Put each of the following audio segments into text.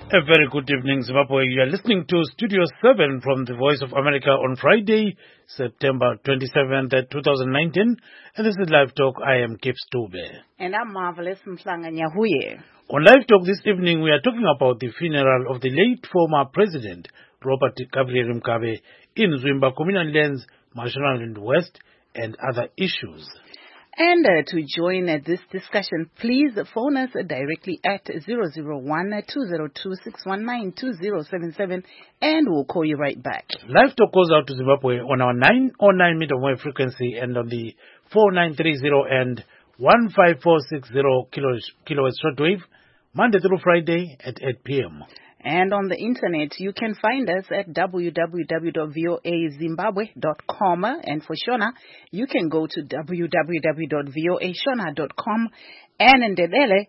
A very good evening, Zimbabwe. You are listening to Studio 7 from the Voice of America on Friday, September 27th, 2019. And this is Live Talk. I am Kip Stube. And I'm Marvelous Mhlanga Nyahuye. On Live Talk this evening, we are talking about the funeral of the late former President, Robert Gabriel Mugabe, in Zwimba Communal Lands, Mashonaland West, and other issues. And to join this discussion, please phone us directly at 001-202-619-2077 and we'll call you right back. Live Talk goes out to Zimbabwe on our 909 meter wave frequency and on the 4930 and 15460 kilohertz shortwave, Monday through Friday at 8 p.m. And on the internet, you can find us at www.voazimbabwe.com. And for Shona, you can go to www.voashona.com. And in Ndebele,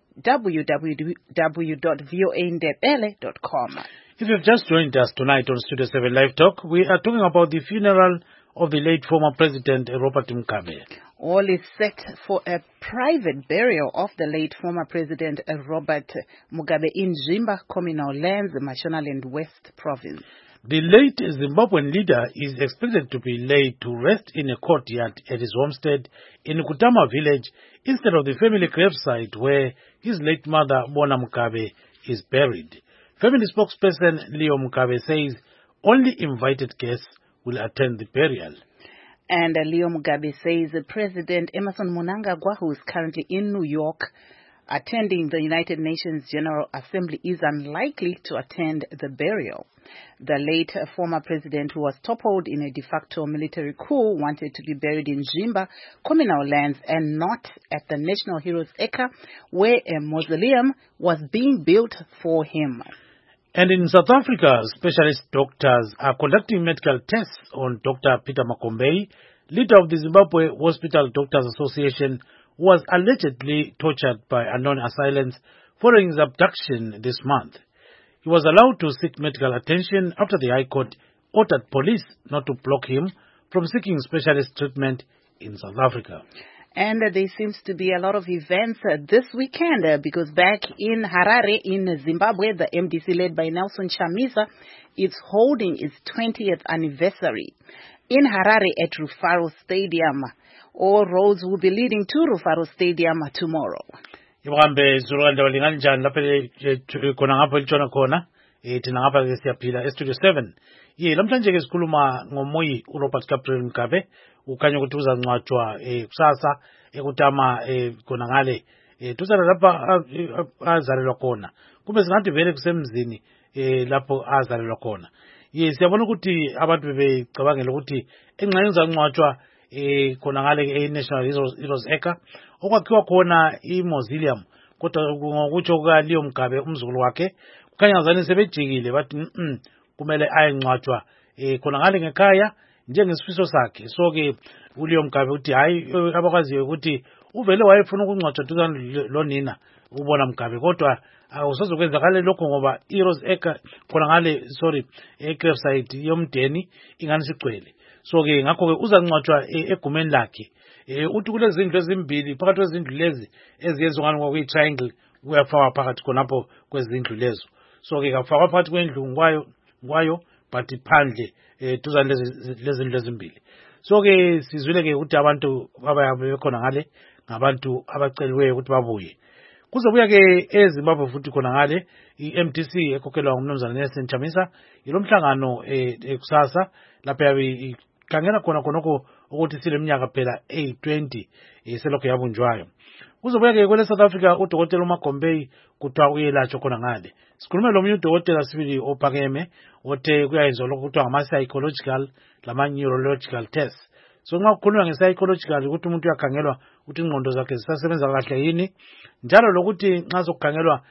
www.voandebele.com. If you've just joined us tonight on Studio 7 Live Talk, we are talking about the funeral of the late former President Robert Mugabe. All is set for a private burial of the late former President Robert Mugabe in Zwimba Communal Lands, Mashonaland West Province. The late Zimbabwean leader is expected to be laid to rest in a courtyard at his homestead in Kutama village instead of the family gravesite where his late mother, Bona Mugabe, is buried. Family spokesperson Leo Mugabe says only invited guests will attend the burial. And Leo Mugabe says President Emmerson Mnangagwa, who is currently in New York attending the United Nations General Assembly, is unlikely to attend the burial. The late former president, who was toppled in a de facto military coup, wanted to be buried in Zwimba communal lands and not at the National Heroes Acre, where a mausoleum was being built for him. And in South Africa, specialist doctors are conducting medical tests on Dr. Peter Makombei, leader of the Zimbabwe Hospital Doctors Association, who was allegedly tortured by unknown assailants following his abduction this month. He was allowed to seek medical attention after the High Court ordered police not to block him from seeking specialist treatment in South Africa. And there seems to be a lot of events this weekend because back in Harare in Zimbabwe, the MDC led by Nelson Chamisa is holding its 20th anniversary. In Harare at Rufaro Stadium, all roads will be leading to Rufaro Stadium tomorrow. Ibuhambe zuranda walinganjani lapha khona ngapha litshona khona thina ngapha ke siyaphila estudio 7 namhlanje ke sikhuluma ngomoyi uRobert Gabriel Mugabe ukhanya ukuthi uzangcwatshwa kusasa eKutama khona ngale tusala lapha azalelwa khona kube singathi vele kusemzini lapho azalelwa khona siyabona ukuthi abantu bebecabangela ukuthi engxenye uzangcwatshwa khona ngale eNational Heroes Acre okwakhiwa khona imausoleum kodwa ngokutsho kukaLeo Mugabe umzukulu wakhe kukhanya ngazani sebejikile bathi kumele ayengcwatshwa khona ngale ngekhaya njengesifiso sakhe. So ke uLeo Mugabe uthi hayi abakwaziyo ukuthi uvele wayefuna ukungcwatshwa duzane lonina ubona Mugabe kodwa awusozokwenzakala lokho ngoba Heroes Acre khona ngale gravesite yomdeni ingani sigcwele. So ke ngakho ke uzangcwatshwa egumeni lakhe. Uthi kulezi zindlu ezimbili phakathi kwezindlu lezi eziyenzwa ngani ngokuyi triangle kuyafakwa phakathi khonapho kwezindlu lezo. So ke kafakwa phakathi kwendlu ngwayo but phandle duzane lezindlu ezimbili. So ke sizwile ke ukuthi abantu abayabe bekhona ngale ngabantu abaceliweyo ukuthi babuye. Kuzobuya ke eZimbabwe futhi khona ngale iMDC ekhokhelwa ngumnumzana Nelson Chamisa yilomhlangano ekusasa lapha yabe khangela khona khonoko ukuthi sileminyaka phela 20 selokho yabunjwayo. Kuzobuya ke kwele South Africa uDokotela uMakombei kuthiwa uyelatshwa khona ngale. Sikhulume lo munye uDokotela sibili ophakeme othe kuyayenzwa lokho kuthiwa ngama-psychological lama-neurological tests. So nxa kukhulunywa nge-psychological ukuthi umuntu uyakhangelwa ukuthi ingqondo zakhe zisasebenza kahle yini, njalo lokuthi nxa sokukhangelwa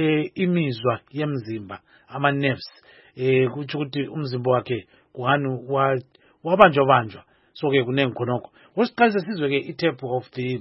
imizwa yemzimba ama-nerves kuthi ukuthi umzimba wakhe kuhani wabanjwa. So ke kunengi khonokho. Wesiqalise sizwe ke itape of the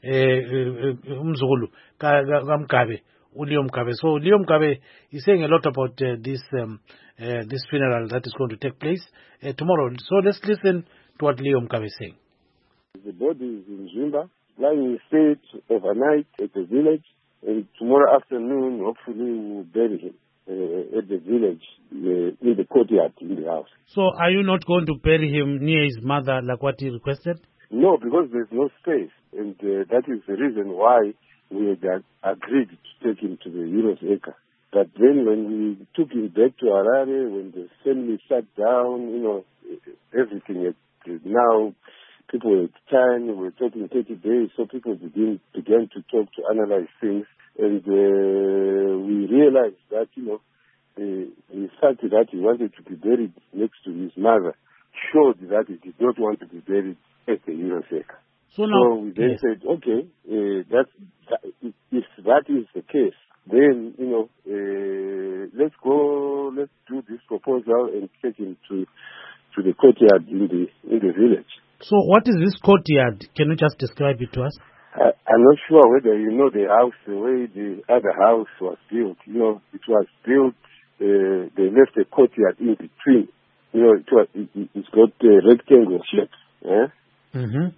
umzukulu kaMugabe uLeo Mugabe. So Leo Mugabe is saying a lot about this funeral that is going to take place tomorrow. So let's listen to what Leo Mugabe is saying. The body is in Zwimba, lying in state overnight at the village, and tomorrow afternoon, hopefully, we'll bury him. at the village, in the courtyard in the house. So are you not going to bury him near his mother like what he requested? No, because there's no space, and that is the reason why we had agreed to take him to the Heroes Acre. But then when we took him back to Harare, when the family sat down, everything had, now people had time, we were talking 30 days, so people began to talk, to analyze things, and we realized that, the fact that he wanted to be buried next to his mother showed that he did not want to be buried at the Heroes Acre. So we then said, okay, if that is the case, then, let's do this proposal and take him to the courtyard in the village. So what is this courtyard? Can you just describe it to us? I'm not sure whether you know the house, the way the other house was built. It was built, they left a courtyard in between. It's got a rectangle shape. Yeah? Mm-hmm.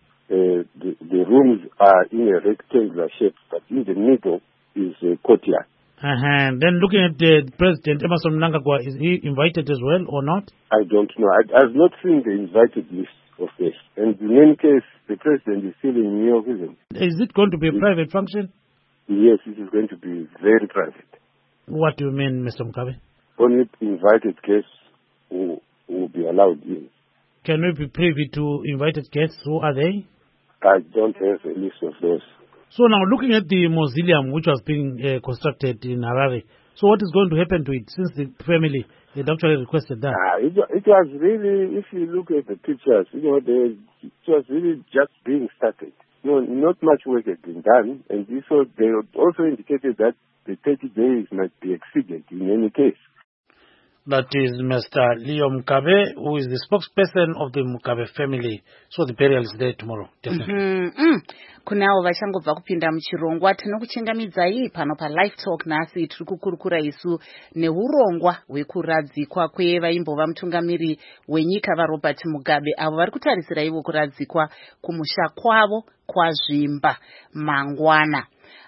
The rooms are in a rectangular shape, but in the middle is a courtyard. Then looking at the President Emmerson Mnangagwa, is he invited as well or not? I don't know. I've not seen the invited list of this. And in any case, the President is still in New York, isn't it? Is it going to be a private function? Yes, it is going to be very private. What do you mean, Mr. Mukabe? Only invited guests who will be allowed in. Can we be privy to invited guests? Who are they? I don't have a list of those. So now looking at the mausoleum which was being constructed in Harare, so what is going to happen to it since the family had actually requested that? It was really, if you look at the pictures, it was really just being started. Not much work had been done, and they also indicated that the 30 days might be exceeded in any case. That is Mr. Leo Mukabe, who is the spokesperson of the Mukabe family. So the burial is there tomorrow, definitely. Kunao vachangobva kupinda muchirongwa tinokuchengamidzai pano paLive Talk nhasi tiri kukurukura isu neurongwa hwekuradzikwa kwevaimbova mutungamiri wenyika vaRobert Mugabe avo vari kutarisira ivo kuradzikwa kumusha kwavo kwaZvimba mangwana.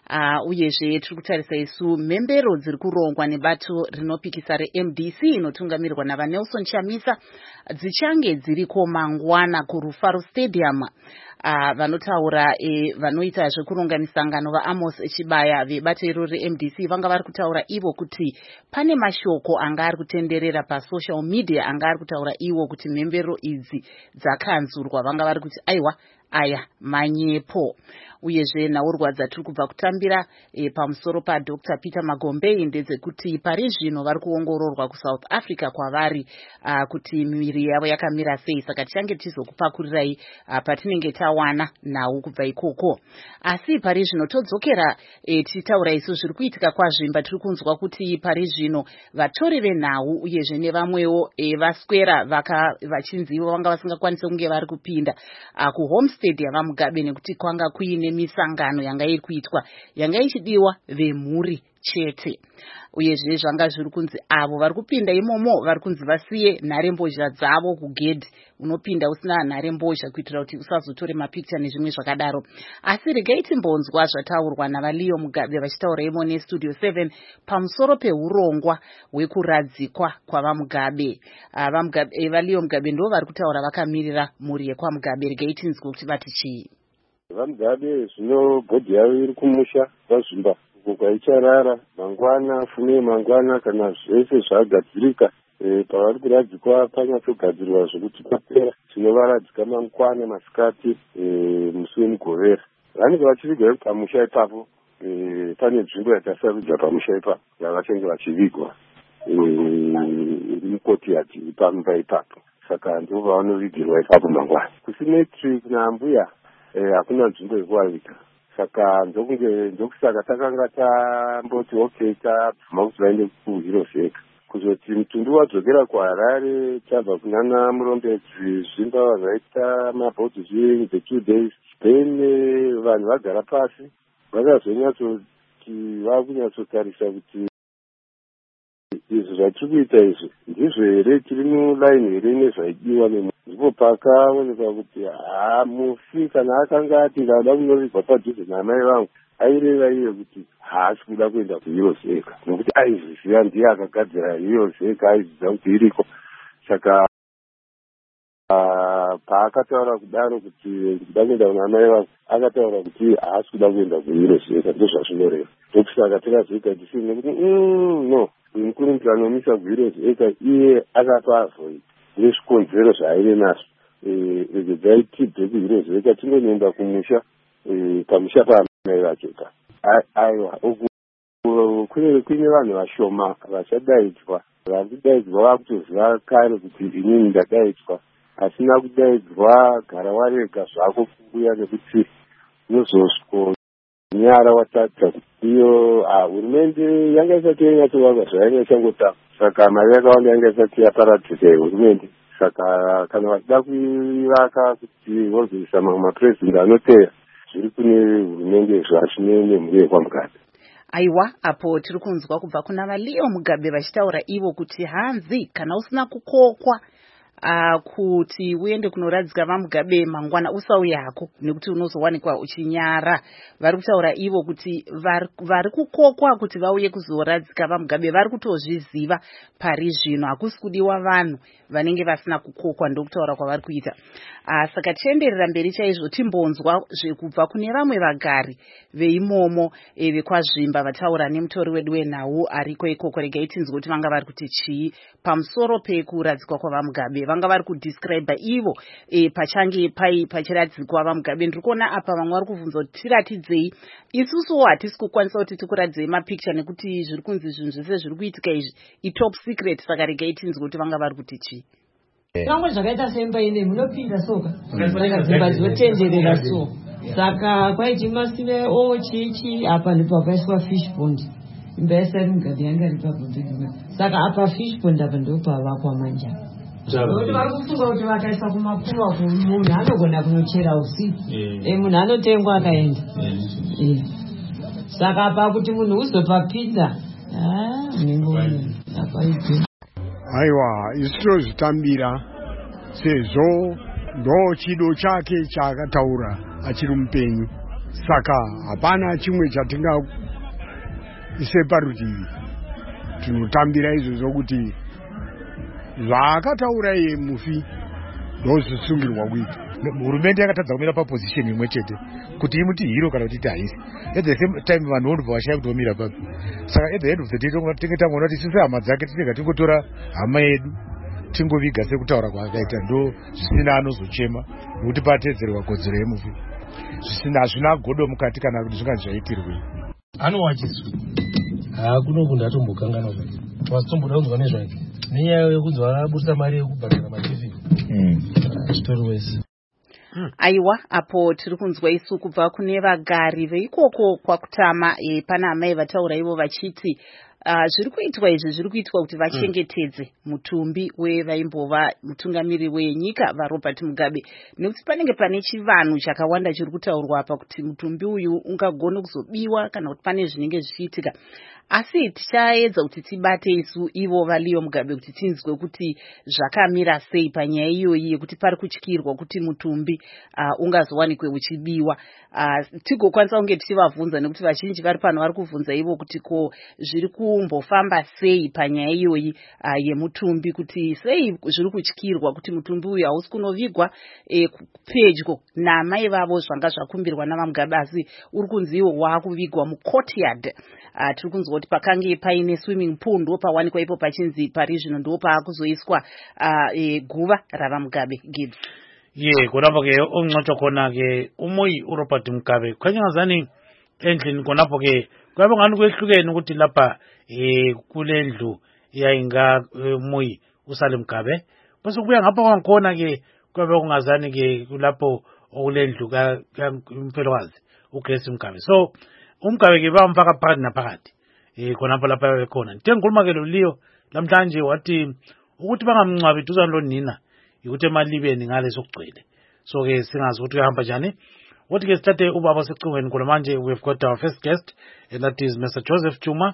Uyezve tiri kutarisa isu mhembero dziri kurongwa nebato rinopikisa reMDC inotungamirwa navaNelson Chamisa dzichange dziriko mangwana kuRufaro Stadium. Vanotaura vanoita zvekuronga misangano vaAmos Chibaya vebato iro reMDC vanga vari kutaura ivo kuti pane mashoko anga ari kutenderera pasocial media anga ari kutaura ivo kuti mhembero idzi dzakanzurwa vanga vari kuti aiwa aya manyepo. Uyezve naurwadza tiri kubva kutambira pamusoro paDr. Peter Magombe ndedzekuti pari zvino vari kuongororwa kuSouth Africa kwavari kuti miviri yavo yakamira sei, saka tichange tizokupakurirai patinenge tawana nhau kubva ikoko. Asi pari zvino todzokera tichitaura isu zviri kuitika kwaZvimba. Tiri kunzwa kuti pari zvino vatori venhau uyezve nevamwewo vaswera vachinzi ivo vanga vasingakwanisi kunge vari kupinda kuHomestead yavaMugabe nekuti kwanga kuine misangano yanga iri kuitwa yanga ichidiwa vemhuri chete. Uyezve zvanga zviri kunzi avo vari kupinda imomo vari kunzi vasiye nharembozha dzavo kugedhi. Unopinda usina nharembozha kuitira kuti usazotore mapikicha nezvimwe zvakadaro. Asi regai timbonzwa zvataurwa navaLeo Mugabe vachitaura imo neStudio 7 pamusoro peurongwa hwekuradzikwa kwavaMugabe. VaLeo Mugabe ndo vari kutaura vakamirira mhuri yekwaMugabe. Regai tinzwe kuti vati chii. VaMugabe zvino bhodhi yavo iri kumusha kwaZvimba uko kwaicharara mangwana, fume mangwana kana zvese zvagadzirika. Pavari kuradzikwa panyatsogadzirwa zvokuti papera tinovaradzika mangwana masikati musi wemugovera. Vanenge vachivigwa pamusha ipapo, pane nzvimbo yakasarudza pamusha ipapo yavachange vachivigwa mukotiati pamba ipapo. Saka ndo vavanovigirwa ipapo mangwana. Kusimetri kuna mbuya hakuna nzvimbo yekuvavika. Saka ndokusaka takanga tamboti okay tabvuma kuti vaende kuHeroes Acre. Kuzoti mutumbi wadzokera kuHarare tabva kunana Murombedzi Zvimba vanhu vaita mabhodhi viewing the 2 days. Then vanhu vagara pasi vakazonyatsoti vakunyatsotarisa kuti izvi zvatiri kuita izvi ndizvo here tiri mulaini here nezvaidiwa nemunhu. Ndipo pakaonekwa kuti mufi kana akanga ati ndada kunovigwa padhuze namai vangu aireva iye kuti haasi kuda kuenda kuheroes ega nokuti aizviziva ndiye akagadzira heroes ega, aizviziva kuti iriko. Saka paakataura kudaro kuti ndikuda kuenda kuna mai vake, akataura kuti haasi kuda kuenda kuheroes ega, ndozvazvinoreva. Ndokusaka takazoita tisii nekuti no, mukurumdzira anomisa kuheroes ega iye akatoavoid nezvikonzero zvaaive nazvo. Regai tibve kuheroes ega tingonoenda kumusha, pamusha paamai vake ka. Aiwa, kune vanhu vashoma vachadaidzwa, vakudaidzwa vakutoziva kare kuti inini ndadaidzwa, asina kudaidzwa gara warega zvako kuuya nekuti unozosvonyara watadza. Iyo hurumende yanga isati yanyatovakwa zvayanga ichangotanga, saka mari yakawanda yanga isati yaparadzika hurumende. Saka kana vachida kuivaka kuti vozoisa mamwe mapurezidendi anoteya, zviri kune hurumende zvachine nemhuri yekwamugade. Aiwa, apo tiri kunzwa kubva kuna vaLeo Mugabe vachitaura ivo kuti hanzi kana usina kukokwa kuti uende kunoradzika vaMugabe mangwana usauyako nekuti unozowanikwa uchinyara. Vari kutaura ivo kuti vari kukokwa kuti vauye kuzoradzika vaMugabe vari kutozviziva pari zvino, hakusi kudiwa vanhu vanenge vasina kukokwa, ndokutaura kwavari kuita. Saka tienderera mberi chaizvo timbonzwa zvekubva kune vamwe vagari veimomo vekwazvimba vataura nemutori wedu wenhau ariko ikoko. Regai tinzwe kuti vanga vari kuti chii pamusoro pekuradzikwa kwavaMugabe. Vanga vari kudescribe ivo pachange pachiradzikwa vaMugabe. Ndiri kuona apa vamwe vari kubvunza kuti tiratidzei, isusuwo hatisi kukwanisa kuti tikuradzei mapicture nekuti zviri kunzi zvinhu zvese zviri kuitika izvi itop secret. Saka regai tinzwe kuti vanga vari kuti chii. Kamwe zvakaita semba ine munopinda soka dzimba dzotenderera so, saka kwaiti masime chichi apa ndipo pakaiswa fish pond. Imba yasari Mugabe yanga iri pabhondegima, saka apa fish pond apa ndipo pavakwa manja. Kuti vari kufunga kuti vakaisa kumakuva munhu anogona kunochera usiku, munhu anotengwa akaenda. Saka apa kuti munhu uzopapinda ningoona apa ipo. Aiwa, isu zvitambira sezvo ndo chido chake chaakataura achiri mupenyu, saka hapana chimwe chatinga ise parutivi. Tinotambira izvozvo kuti zvaakataura iye mufi ndozvisungirwa kuita. Hurumende yakatadza kumira paposition imwe chete kuti imuti hero kana kuti iti haisi. At the same time vanhu vonobva vashaya kutomira papi. Saka at the end of the day tinenge tangoona kuti isusu hama dzake tinenge tingotora hama yedu tingoviga sekutaura kwaakaita, ndo zvisina anozochema nokuti patedzerwa kodzero yemufi. Hazvina godo mukati kana kuti zvinganzi zvaitirwei. Anowachiswa kuno kunhu atombokangana zvake wasitomboda kunzwa nezvake nenyaya yekunzi vabudisa mari yekubhadhara mativi zvitori wese. Aiwa, apo tiri kunzwa isu kubva kune vagari veikoko kwakutama pana amai vataura ivo vachiti zviri kuitwa izvi zviri kuitwa kuti vachengetedze mutumbi wevaimbova mutungamiri wenyika vaRobert Mugabe, nekuti panenge pane chivanhu chakawanda chiri kutaurwa apa kuti mutumbi uyu ungagona kuzobiwa kana kuti pane zvinenge zvichiitika. Asi tichaedza kuti tibate isu ivo vaLeo Mugabe kuti tinzwe kuti zvakamira sei panyaya iyoyi yekuti pari kutyirwa kuti mutumbi ungazowanikwe uchibiwa. Tigokwanisa kunge tichivabvunza nekuti vazhinji vari pano vari kubvunza ivo kuti ko zviri kumbofamba sei panyaya iyoyi yemutumbi, kuti sei zviri kutyirwa kuti mutumbi uyu hausi kunovigwa pedyo namai vavo zvanga zvakumbirwa navaMugabe, asi uri kunzi iwo waakuvigwa mucourtyard. Tiri kunzwa kuti pakange paine swimming pool ndo pawanikwa ipo pachinzi pari zvino ndo paakuzoiswa guva ravaMugabe. Gibbs konapo ke oncotswa khona ke umoyi uRobert Mugabe khanyazani endlini konapo ke kwabe ngani kwehlukene ukuthi lapha kule ndlu yayinga umoyi uSale Mugabe, bese kubuya ngapha kwangikhona ke kwabe kungazani ke kulapho okule ndlu kaMfelokazi uGrace Mugabe. So uMugabe ke bamfaka phakathi naphakathi khonapho lapha bekhona. Ngithe ngikhuluma ke lo Leo namhlanje wathi ukuthi bangamncwabi duzane lo nina ukuthi emalibeni ngaleso kugcwele. So ke singazi ukuthi uyahamba njani. What ke sithathe ubaba secingweni khona manje. We've got our first guest, and that is Mr. Joseph Chuma,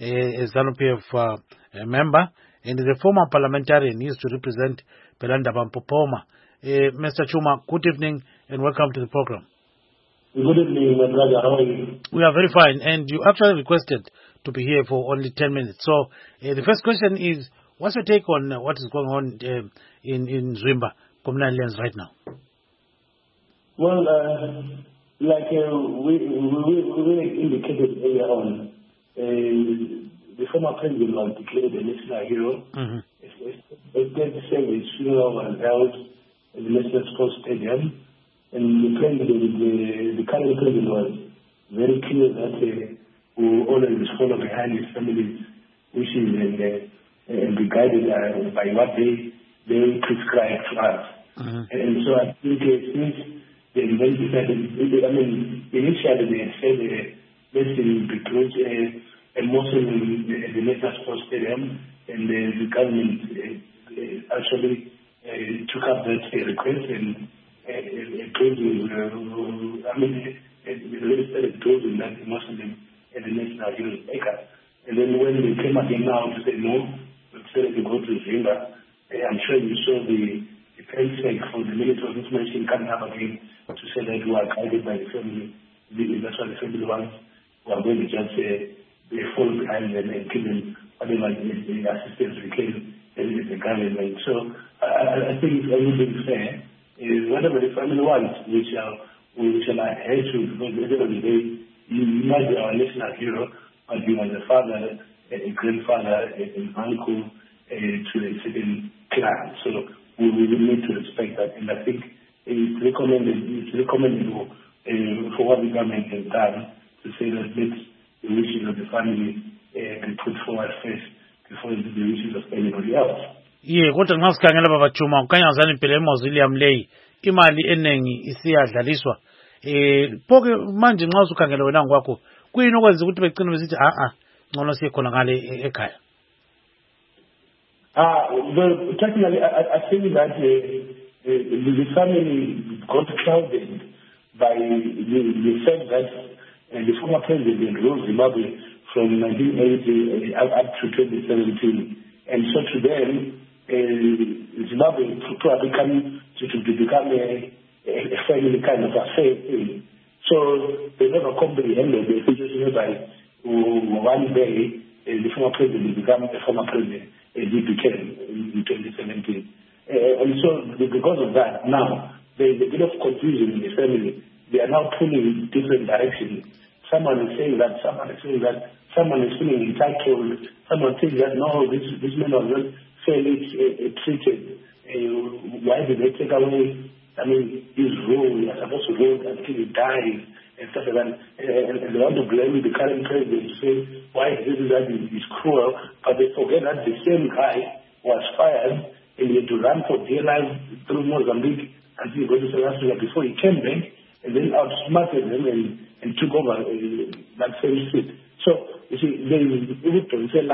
a ZANU-PF member, and is a former parliamentarian. He used to represent Belanda Bampopoma. Mr. Chuma, good evening and welcome to the program. Good evening, my brother. How are you? We are very fine, and you actually requested to be here for only 10 minutes. So the first question is, what's your take on what is going on in Zwimba, Communal Lands right now? Well, like we indicated earlier on, the former president was declared a national hero. A state service funeral was held at the National Sports Stadium, and the current president was very clear that we will always follow behind his family's wishes and be guided by what they prescribe to us. And so I think since they decided, initially they had said let's recruit a Muslim at the National Sports Stadium, and the government actually took up that request and told started closing that Muslim at the National Heroes Acre. And then when they came again now to say no, we decided to go to Zwimba. I'm sure you saw the sake for the Ministry of Information coming up again to say that we are guided by the family. That's what the family wants. We are going to just fall behind them and give them whatever the assistance we can as the government. So I think it's everything fair. Whatever the family wants, we shall adhere to, because at the end of the day, you might be our national hero, but you are a father, a grandfather, an uncle to a certain clan. So we need to respect that. And I think it's recommendable for what the government has done to say that let the wishes of the family be put forward first before the wishes of anybody else. Yeah, kodwa nxa sikhangela baba Juma kukhanya ngazani impela eMausoleum leyi imali enengi isiyadlaliswa. Phoke manje nxa usukhangela wena ngokwakho kuyini okwenza ukuthi begcine besithi ngcono siye khona ngale ekhaya? Technically, I think that the family got clouded by the fact that the former president ruled Zimbabwe from 1980 up to 2017. And so to them, Zimbabwe probably to become a family kind of affair thing. So they never comprehended the situation by one day the former president became a former president, as he became in 2017. And so because of that, now there is a bit of confusion in the family. They are now pulling in different directions. Someone is saying that, someone is saying that, someone is feeling entitled, someone thinks that no, this man was not fairly treated. Why did they take away, his role? He was supposed to rule until he died, and stuff like that. And they want to blame the current president to say why this is that is cruel, but they forget that the same guy was fired and he had to run for dear life through Mozambique until he got to South Africa before he came back, and then outsmarted them and took over that same seat. So, you see, there is which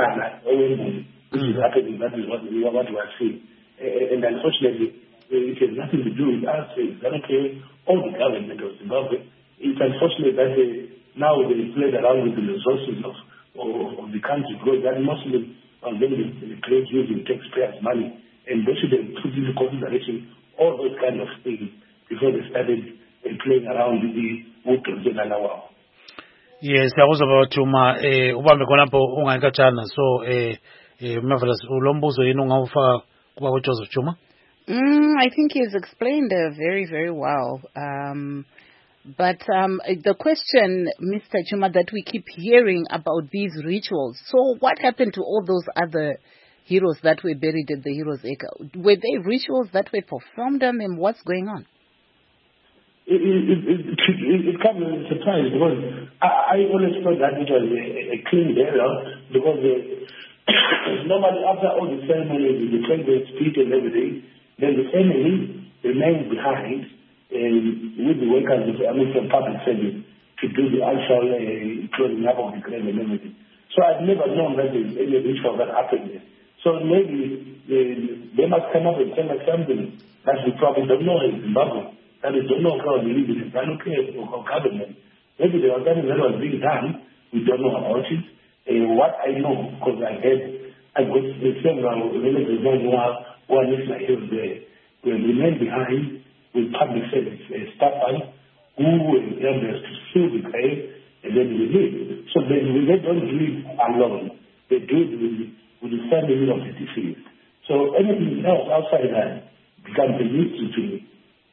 is happening. That is what we are seeing. And unfortunately, it has nothing to do with us. It's okay, all the government of Zimbabwe. It's unfortunate that now they played around with the resources of the country, because that Muslim are going to create using taxpayers' money. And they should have put into consideration all those kind of things before they started playing around with the water and our. Yes, siyabuzwa baba Juma ubambe khonapho ungayikatshana so marvelous ulombuzo yini ungawufaka kuba uJoseph Juma? I think he's explained very, very well. But the question, Mr. Juma, that we keep hearing about these rituals, so what happened to all those other heroes that were buried at the Heroes Acre? Were they rituals that were performed on them? What's going on? It comes as a surprise, because I always thought that it was a clean burial, because normally after all the ceremonies, the president speech and everything, then the family remains behind with the workers from public service to do the actual closing up of the grave and everything. So I've never known that there's any ritual that happened there. So maybe they must come up and tell us something that we probably don't know in Zimbabwe. That is, don't know how we live in the or government. Maybe there was something that was being done, we don't know about it. What I know, because I got several relatives who are listening here, we remain behind with public service staff who enables to fill the grave and then we leave. So they don't do it alone. They do it with the family of the deceased. So anything else outside that becomes a mystery to me.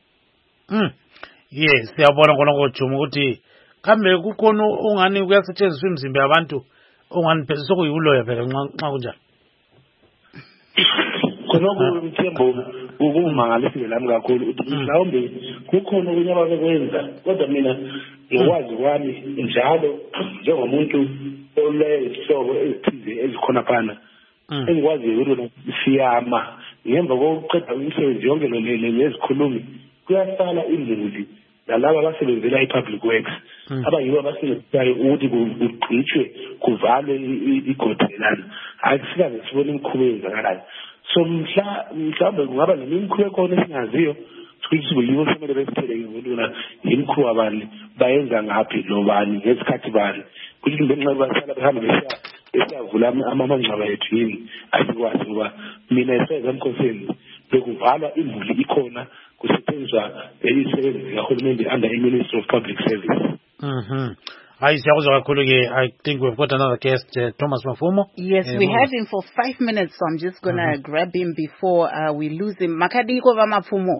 Yes, siyabona khona koJuma ukuthi kambe kukhona ongani kuyasetshenziswa imizimba yabantu ongani phela sokuyiloya phela nxa kunjani. Khona umthembo ukumangalisile lami kakhulu ukuthi mhlawumbe kukhona okunye abakwenza kodwa mina ngokwazi kwami njalo njengomuntu olezihlobo ezithize ezikhona phana engikwaziyo ukuthi siyama ngemva kokuqeda umsebenzi yonke lezikhulumi kuyasala imuli nalabo abasebenzela i-public works abayibo abasebenzayo ukuthi kugqitshwe kuvalwe igodi lana akusikaze sibone imikhuba eyenzakalayo. So mhlawumbe kungaba neminye imikhuba ekhona esingaziyo ukuthi kuyibo semele besitheleke ngoluna imikhuba bani bayenza ngaphi lo bani ngesikhathi bani kuthi ngenxa basala behamba besiyavula amangcwaba ethu yini asikwazi ngoba mina eseza emkhosini bekuvalwa imvuli ikhona kusetshenziswa imisebenzi kahulumende under the Ministry of Public Service. I think we've got another guest, Thomas Mafumo. Yes, we have him for 5 minutes, so I'm just going to grab him before we lose him. Makadiko Mafumo.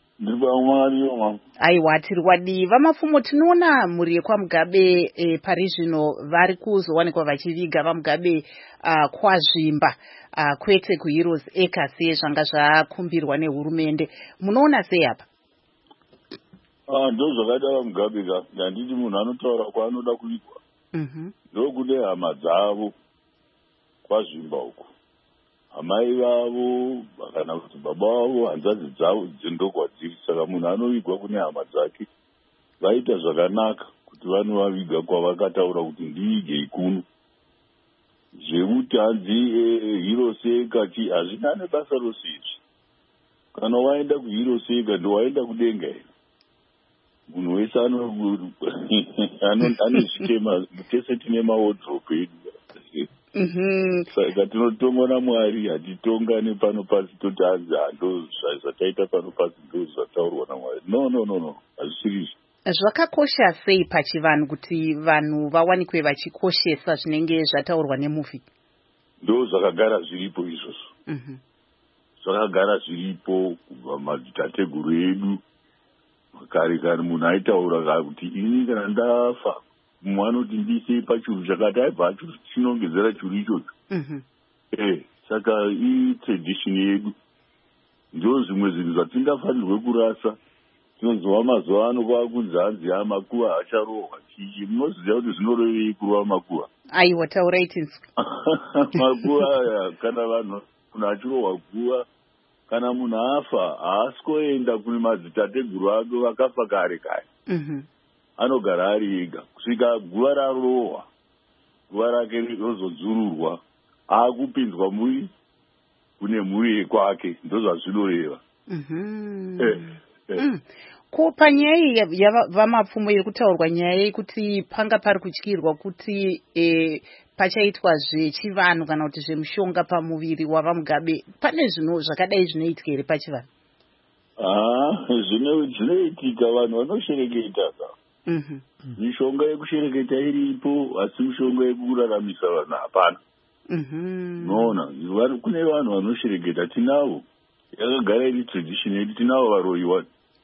Aiwa tiri Vamafumo tinoona muri kwa Mugabe parizvino vari kuzowanikwa vachiviga vaMugabe kwazvimba kwete kuHeroes Acre sezvanga zvakumbirwa nehurumende. Munoona sei apa? Ndozvakaita vaMugabe ka ndanditi munhu anotaura kwaanoda kuitwa. Ndokune hama dzavo kwazvimba uko. Amai vavo kana kuti baba vavo hanzvadzi dzavo dzindokwadziri saka munhu anovigwa kune hama dzake vaita zvakanaka kuti vanovaviga kwavakataura kuti ndivige ikuno zvekuti hanzi Heroes Acre hazvina nebasa rose izvi kana waenda kuHeroes Acre ndowaenda kudenga here munhu wese ane zvitema tese tine mawardrobe edu saka tinotonga naMwari hatitongane pano pasi toti hanzi hando zvataita pano pasi ndo zvataurwa naMwari no hazvisiri zvakakosha sei pachivanhu kuti vanhu vawanikwe vachikoshesa zvinenge zvataurwa nemufi? Ndo zvakagara zviripo izvozvo zvakagara zviripo kubva madzitateguru edu kare munhu aitaura kuti ini kana ndafa mumwe anoti ndise pachuru chakati aibva acho chinongedzera churu ichocho saka itradition yedu ndo zvimwe zvinhu zvatingafanirwe kurasa. Tinonzwa mazuva ano kwakunzi hanzi makuva hacharohwa chichi munoziva kuti zvinorevei kurova makuva? Aiwa taurai tinzwi. Makuva kana vanhu achirohwa guva kana munhu afa haasikoenda kune madzitateguru ake vakafa kare anogara ari ega kusvika guva rarohwa guva rake rozodzururwa akupinzwa kune mhuri yekwake ndozvazvinoreva. Ko panyaya yavamapfumo iri kutaurwa nyaya yekuti panga pari kutyirwa kuti pachaitwa zvechivanhu kana kuti zvemushonga pamuviri wavaMugabe, pane zvinhu zvakadai zvinoitika here pachivanhu? Zvinoitika, vanhu vanoshereketa mishonga yekushereketa iripo asi mishonga yekuraramisa vanhu hapana. Unoona kune vanhu vanoshereketa tinavo, yakagara iri tradition yedu, tinavo varoyiwa.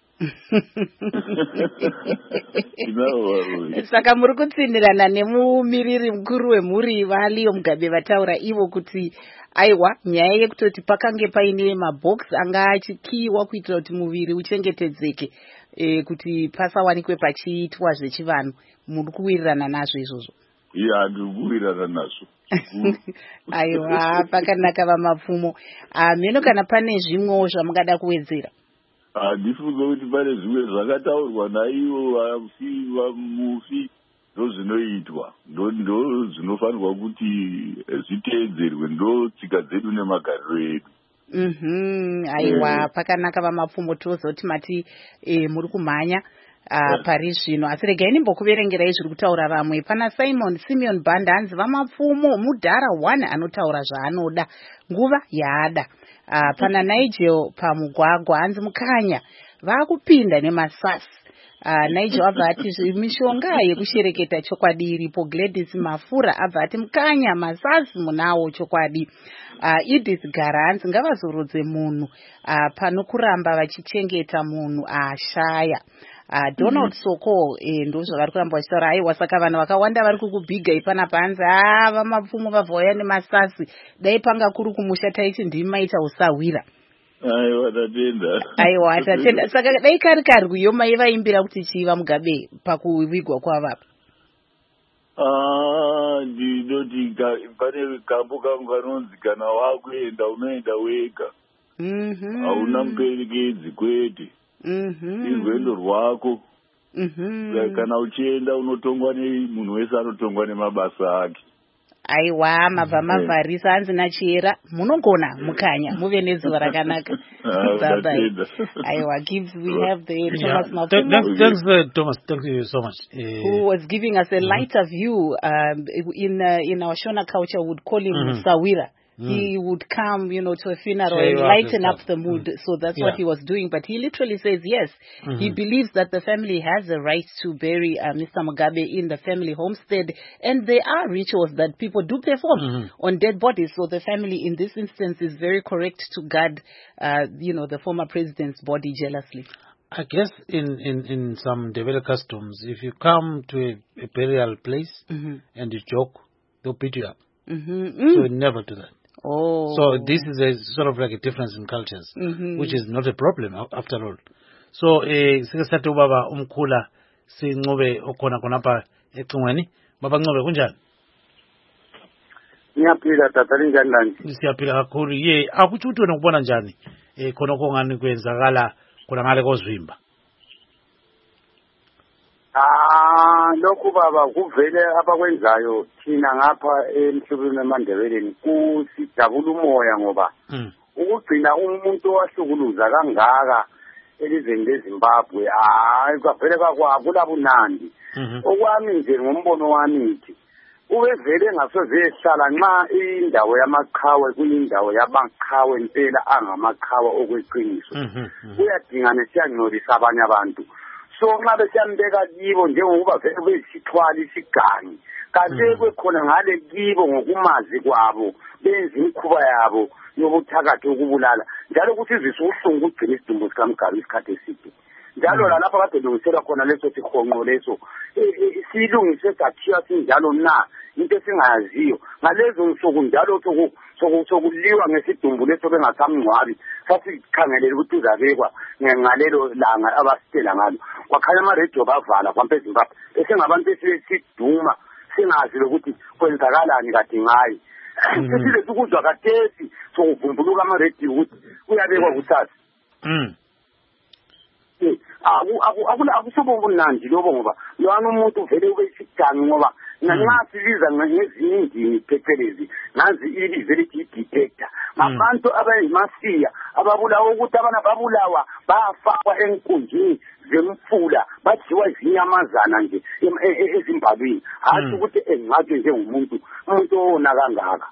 Saka muri kutsindirana nemumiriri mukuru wemhuri vaLeo Mugabe vataura ivo kuti aiwa nyaya yekutoti pakange paine mabhokisi anga achikiyiwa kuitira kuti muviri uchengetedzeke kuti pasawanikwe pachiitwa zvechivanhu, muri kuwirirana nazvo izvozvo? Handiri kuwirirana nazvo. Aiwa pakanaka vamapfumo. Meno kana pane zvimwewo zvamungada kuwedzera? Handifunge kuti pane zvimwe zvakataurwa naivo mufi ndo zvinoitwa, ndo zvinofanirwa kuti zviteedzerwe, ndo tsika dzedu nemagariro edu. Aiwa pakanaka vamapfumo, tozoti mati muri kumhanya pari zvino, asi regai nimbokuverengerai zviri kutaura vamwe. Pana Simeon Banda anzi vamapfumo mudhara 1 anotaura zvaanoda nguva yaada. Pana Nigel pamugwagwa anzi mukanya vakupinda nemasasi Nigel abva ati mishonga yekushereketa chokwadi iripo. Gladys Mafura abva ati mukanya masazi munawo chokwadi. Edith Garanzi ngavazorodze munhu pano kuramba vachichengeta munhu ashaya. Donald Soko ndozvavari kuramba vachitaura. Aiwa, saka vanhu vakawanda vari kukubhiga ipana panze. Vamapfumo vavauya nemasasi. Dai panga kuri kumusha taiti ndimi maita usawira. Aiwa tatenda. Saka dai kari kuyo maivaimbira kuti chiva Mugabe pakuvigwa kwavapa. Ndinoti pane kambo kangu kanonzi kana wakuenda unoenda wega. Hauna muperekedzi kwete. Irwendo rwako. Kana uchienda unotongwa munhu wese anotongwa nemabasa ake. Aiwa, mabva mavharisa hanzi nachiyera munogona mukanya muve nezuva rakanaka. Aiwa, Gibbs, we have the Thomas Mafumo. Thanks, Thomas. Thank you so much. Who was giving us a lighter view. In our Shona culture, would call him Sawira. He would come, to a funeral and lighten up the mood. So that's what he was doing. But he literally says, yes, he believes that the family has the right to bury Mr. Mugabe in the family homestead. And there are rituals that people do perform on dead bodies. So the family in this instance is very correct to guard, the former president's body jealously. I guess in some developed customs, if you come to a burial place and you joke, they'll beat you up. So we never do that. Oh. So this is a sort of like a difference in cultures, which is not a problem after all. So sikesathu baba umkhula sincobe okhona khonapha ecingweni. Baba Ncobe kunjani? Ngiyaphila tata linjani lanje? Siyaphila kakhulu. Ye akuthi uthi wena ukubona njani khona kongani kwenzakala khona ngale kozwimba? Lokhu baba kuvele abakwenzayo thina ngapha emhlabeni wamaNdebeleni kusidabula umoya ngoba ukugcina umuntu owahlukuluza kangaka elizweni leZimbabwe kwavele kwakulabunandi. Okwami nje ngombono wami ngithi ubevele ngasoze ehlala nxa indawo yamaqhawe kuyindawo yamaqhawe impela angamaqhawe okweqiniso. Kuyadingana siyangcolisa abanye abantu. So nxa besiyambeka kibo njengokuba vele besithwala isigangi kanti kwekhona ngale kibo ngokumazi kwabo benza imikhuba yabo yobuthakathi ukubulala njalo ukuthi izise uhlungu ugcina isidumbu sikaMugabe isikhathi eside njalo lalapha kade lungiselwa khona leso sihonqo leso silungiswe sathiwa sinjalo na into esingayaziyo ngalezo nsuku njalo sokuliwa ngesidumbu leso bengasamngcwabi sasikhangelele ukuthi uzabekwa ngalelo langa abasitela ngalo kwakhanya ama-radio bavala kwampe eZimbabwe esengabantu esiduma singazi lokuthi kwenzakalani kade ngayo sesile ukuzwa kathesi sokuvumbuluka ama-radio ukuthi uyabekwa kusasa. Akusobonga umnandi lobo ngoba lwana umuntu vele ube isigangi ngoba nxa sibiza ngezinye indimi phecelezi nazi ilizwe lithi i-detector ngabantu abayimasiya ababulawa ukuthi abana babulawa bayafakwa enkundleni zemfula badliwa izinyamazana nje ezimbabini hathi ukuthi engcatshwe njengomuntu owona kangaka.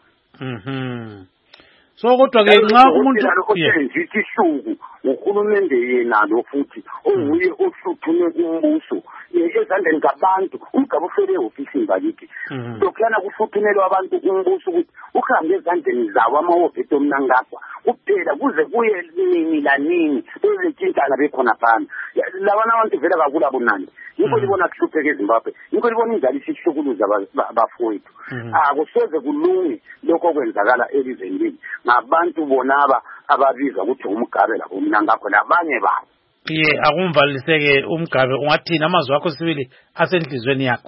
So kodwa ke nxa umuntu ngithi ihluku uhulumende yena lo futhi onguye ohluthume umbuso ezandleni zabantu uMugabe ufele ehofisini bakithi lokhuyana kuhluthumelwa abantu umbuso ukuthi uhambe ezandleni zawo amahofisi omnankagwa kuphela kuze kuye nini lanini bezintshintshana bekhona phana labana abantu vele kakulabunandi yikho libona kuhlupheka eZimbabwe yikho libona injalo isihlukuluza bafowethu akusoze kulunge lokho kwenzakala elizweni leli ngabantu bonaba ababizwa ukuthi uMugabe labo mnankagwa labanye babo. Akumvaliseke uMugabe ungathina amazwi akho sibili asenhlizweni yakho?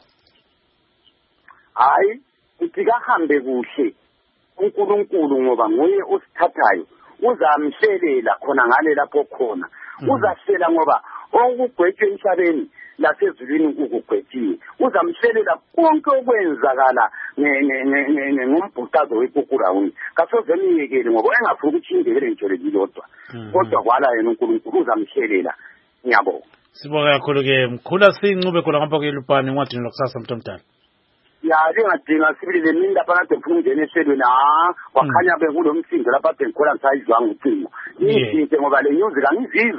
Hayi uthi kahambe kuhle uNkulunkulu ngoba nguye osithathayo uzamhlelela khona ngale lapho khona uzahlela ngoba okugwetshwe emhlabeni lasezulwini ukugwetshiwe uzamhlelela konke okwenzakala ngombhuqazo wekukurauni kasoze niyekele ngoba engafuni ukuthi indebele ngitshole lilodwa kodwa kwala yena uNkulunkulu uzamhlelela. Ngiyabonga. Sibonga kakhulu ke mkhula sincube khona ngapha kweLupane encwadini lokusasa umuntu omdala. Lingadinga sibili lemini lapha kade ngifuna ungena eshelweni wakhanya bekulo msindo lapha kade ngikhona ngisayizwanga ucingo ngizise ngoba le news kangizizwa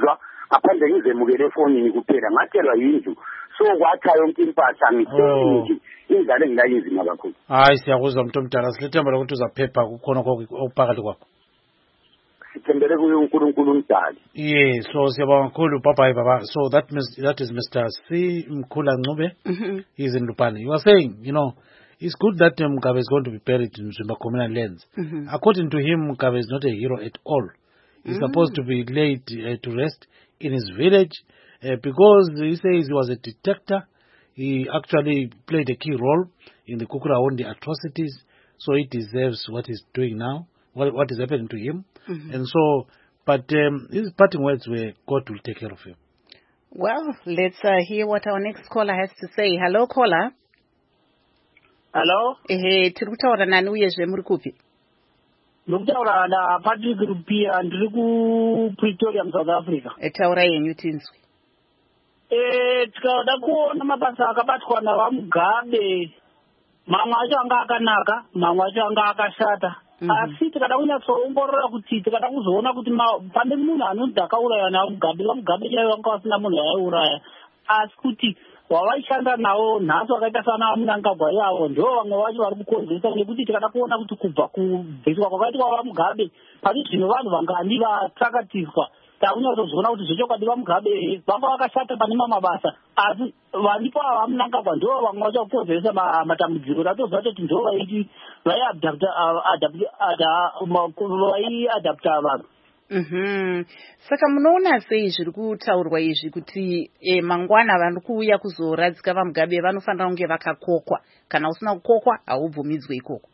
ngaphandle ngizemukele efonini kuphela ngatshelwa yindlu so kwathi yonke impahla ngiseningi indlala engingayinzima kakhulu. Hayi siyakuzwa umuntu omdala silethemba lokuthi uzaphepha kukhona okuphakathi kwakho. Sithembele kuye uNkulunkulu umdali. Yeah, so siyabonga kakhulu bye baba. So that is Mr. C Mkhula Ncube. He's in Lupane. You are saying, it's good that Mugabe is going to be buried in Zimba communal lands. According to him, Mugabe is not a hero at all. He's supposed to be laid to rest in his village because he says he was a detector. He actually played a key role in the Kukuraondi atrocities, so he deserves what he's doing now, what is happening to him. And so, but his parting words were, God will take care of him. Well, let's hear what our next caller has to say. Hello, caller. Hello? Tiri kutaura nani uyezve muri kupi? Ndikutaura naPatrick Rupia, ndiri kuPretoria muSouth Africa. Taura yenyu tinzwi. Tikada kuona mabasa akabatwa navaMugabe, mamwe acho anga akanaka, mamwe acho anga akashata. Asi tikada kunyatsoongorora kuti tikada kuzoona kuti pane munhu anonzi akauraya navaMugabe, vaMugabe chaivo vanga vasina munhu aiuraya. Asi kuti wavaishanda nawo nhasi wakaita sana Mnangagwa yavo ndo vamwe vacho vari kukonzesa nekuti tikada kuona kuti kubva kubviswa kwakaitwa vaMugabe pane zvino vanhu vangani vatsakatiswa takunyatsozoona kuti zvechokwadi vaMugabe vanga vakashata pane mabasa asi vanipo ava Mnangagwa ndo vamwe vacho kukonzesa matambudziko tatoziva kuti ndo vaiadapta vanhu. Saka munoona sei zviri kutaurwa izvi kuti mangwana vari kuuya kuzoradzika vaMugabe vanofanira kunge vakakokwa, kana usina kukokwa haubvumidzwe ikoko?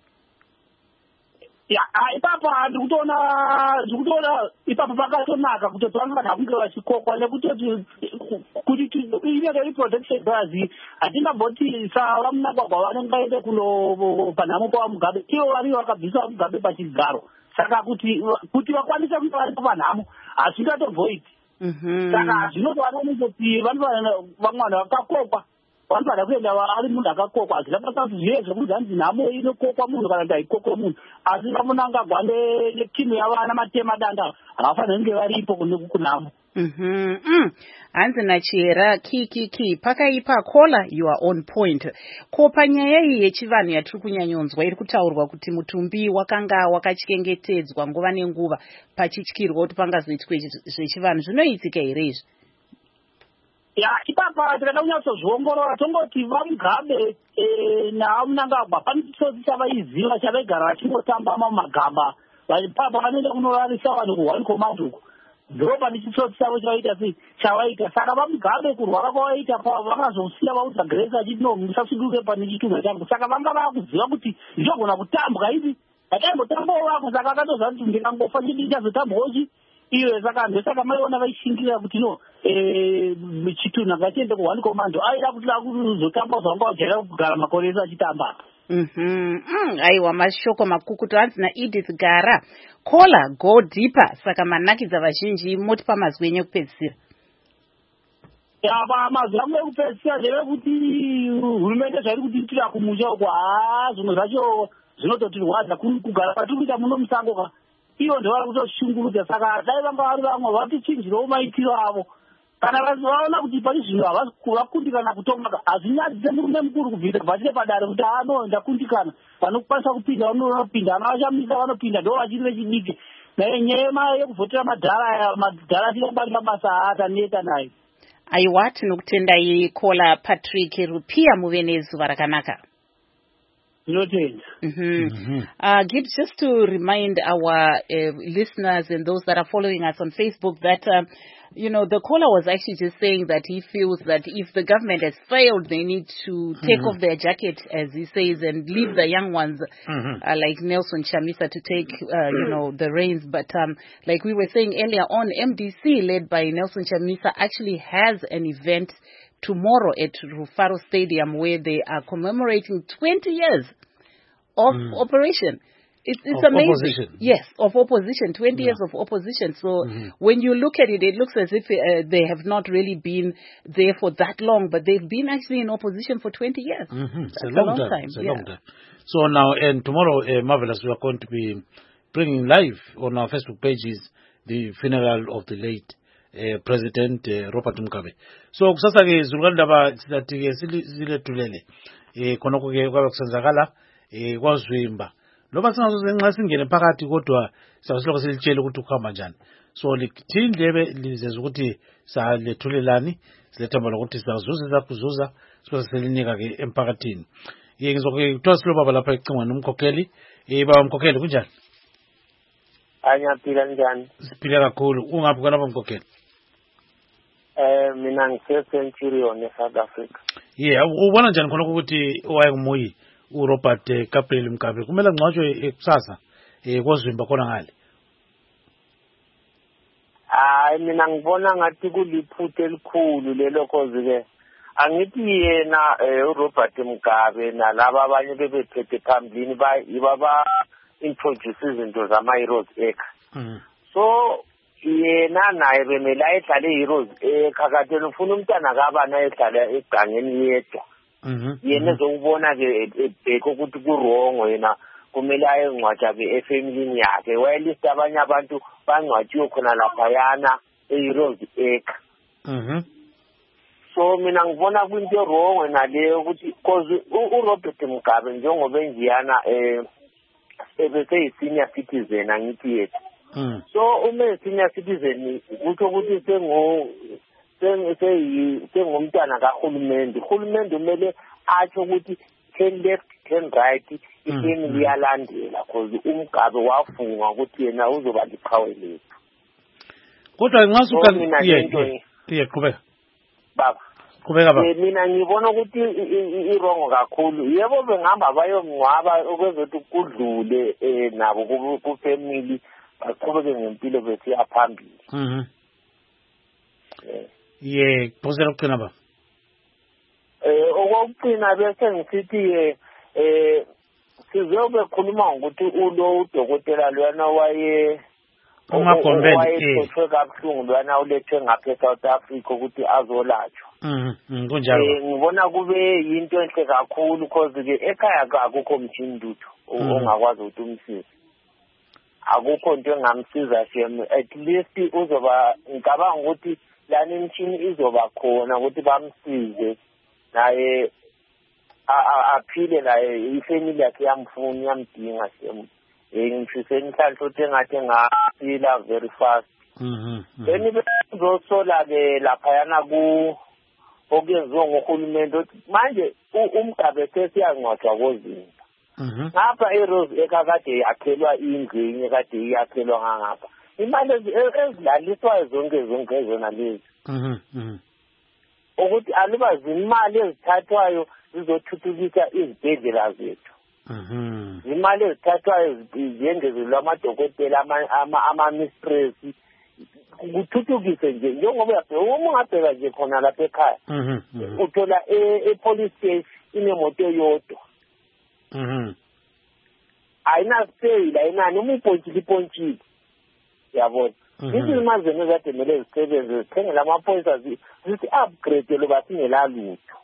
Ipapo ndikutoona ipapo pakatonaka kutoti vanofanira kunge vachikokwa nekutoti kuti inenge iprotection bazi hatingamboti savaMnangagwa vanenge vaende kuno panhamo pavaMugabe ivo varivo vakabvisa vaMugabe pachigaro. Saka kuti vakwanise kunge varipo panhamo hazvingatomboiti. Saka zvinotovaona kuti vamwe vanhu vakakokwa vanofanira kuenda ari munhu akakokwa. Hazvina basa kuti zviye zvokuti hanzi nhamo inokokwa munhu kana kuti haikokwe munhu, asi vaMnangagwa netimu yavana matema danda havafaniri kunge varipo kunhamo. Hanzi naChihera kiki pakaipa kola you are on point. Ko panyaya iyi yechivanhu yatiri kunyanyonzwa iri kutaurwa kuti mutumbi wakanga wakachengetedzwa nguva nenguva pachityirwa kuti pangazoitwe zvechivanhu zvinoitika here izvi? Ipapa tikada kunyatsozviongorora tongoti vaMugabe naMnangagwa pane chitsotsi chavaiziva chavaigara vachingotamba mumagamba papa vanoenda kunorarisa vanhu kuone command uko ndo pane chitsotsi chavo chavaita. Saka vaMugabe kurwara kwavaita vakazosiya vaudza Grace achiti no musasunduke pane chitunha changu. Saka vanga vakuziva kuti ndinogona kutambwa ivi ndakaimbotambao vako. Saka akatoziva kuti ndingangofa ndichazotambwaochi iwe. Saka ndosaka maiona vaishingirira kuti no chitunha ngachiende kuone command aida kuti kuzotamba zvanga vajera kugara makore ese achitamba. Aiwa mashoko makukutu. Hanzi naEdith Gara kola go deeper. Saka manakidza vazhinji moti pamazwi enyu ekupedzisira. Pamazwi angu ekupedzisira ndevekuti hurumende zvairi kutiitira kumusha uko zvimwe zvacho zvinototirwadza kugara patiri kuita muno musango ka ivo ndovari kutoshungurudza. Saka dai vanga vari vamwe vatichinjirawo maitiro avo kana vaona kuti pane zvinhu havakundikana kutonga hazvinyadzise murume mukuru kubvira bvatire padare kuti ndakundikana vanokwanisa kupinda vanopinda ana vachamisa vanopinda ndo vachiri vechidiki nyema yekuvhotera madhara achiramba mabasa aataneta nayo. Aiwa tinokutendai kola Patrick Rupia muve nezuva rakanaka. Gibbs, just to remind our listeners and those that are following us on Facebook that the caller was actually just saying that he feels that if the government has failed, they need to take off their jacket, as he says, and leave the young ones like Nelson Chamisa to take, the reins. But like we were saying earlier on, MDC, led by Nelson Chamisa, actually has an event tomorrow at Rufaro Stadium where they are commemorating 20 years of operation. It's amazing. Opposition. Yes, of opposition, 20 years of opposition. So when you look at it, it looks as if they have not really been there for that long, but they've been actually in opposition for 20 years. It's a long time. It's a long time. So now, and tomorrow, Marvelous, we are going to be bringing live on our Facebook pages the funeral of the late President Robert Mugabe. So kusasa ke zulukandaba sizathi ke siletulele khonokho ke kwabe kusenzakala kwaZwimba. Loba singazoze nxa singene phakathi kodwa siyasiloko silitshela ukuthi ukuhamba njani. So lithindlebe lizeza ukuthi salethulelani silethemba lokuthi sizazuza kuzuza sibe selinika ke emphakathini. Ngizokuthola silo baba lapha ecingweni umkhokheli. Baba umkhokheli kunjani? Anyaphila njani? Siphila kakhulu. Ungaphi kana baba umkhokheli? Mina ngise-Centurion eSouth Africa. Ubona njani khona ukuthi owayenguMoyi uRobert Gabriel Mugabe kumele ngcwatshwe ekusasa koZwimba khona ngale? Mina ngibona ngathi kuliphutha elikhulu lelo cause-ke angithi yena uRobert Mugabe nalaba abanye bebephethe phambili introduce izinto zama-Heroes Acre. So yena naye bemele ayehlale e-Heroes Acre kade ufuna umntana kabani ayehlala egangeni yedwa. Yena ezokubona-ke ebheke ukuthi kurongo yena kumele ayengcwatshwa-ke efamilini yakhe. Wayeliste abanye abantu bangcwatshiwe khona laphayana e-Heroes Acre. So mina ngibona kwinto erongo naleyo ukuthi because uRobert Mugabe njengoba enjiyana ebese-senior citizen angithi yethu. So uma senior citizen kutho ukuthi sengumntana kahulumende. Uhulumende umele atsho ukuthi 10 left 10 right ifamily iyalandela because uMugabe wafunga ukuthi yena uzoba liqhawe lethu. Kodwa ngasuka qhubeka. Baba qhubeka baba. Mina ngibona ukuthi irongo kakhulu. Yebo bengihamba bayongcwaba okwezothi kudlule nabo ku family baqhubeke ngempilo bethu yaphambili. Phosela ukuqina baba. Okokuqina bese ngisithi sizobe khuluma ngokuthi ulo udokotela lwana wayethwe kabuhlungu lwana ulethwe ngapha eSouth Africa ukuthi azolatshwa. Kunjalo. Ngibona kube yinto enhle kakhulu because-ke ekhaya akukho mchini lutho ongakwazi ukuthi umsize. Akukho into engamsiza shem. At least uzoba ngicabanga ukuthi lana imchini izoba khona ukuthi bamsize naye aphile naye ifamily yakhe yamfuna yamdinga shem. Ngifise inhlanhla ukuthi engathi ngaphila very fast. Then bezosola-ke laphayana okuyenziwa ngohulumende manje uMugabe sesiyangcwatshwa koZwimba. Ngapha e-Heroes Acre kade yakhelwa indlu enye kade yakhelwa ngangapha. Imali ezilaliswayo zonke zona lezi. Ukuthi alubazi imali ezithathwayo zizothuthukisa izibhedlela zethu. Imali ezithathwayo ziyengezelwa amadokotela ama-mistress kuthuthukise nje njengoba ungabheka nje khona lapha ekhaya uthola e-police station inemoto yodwa ayinaseyila ayinani uma ipontshile yabona izimali zenu kade mele zisebenze zithengele amaphoyisa zithi upgrade loba singelalutho.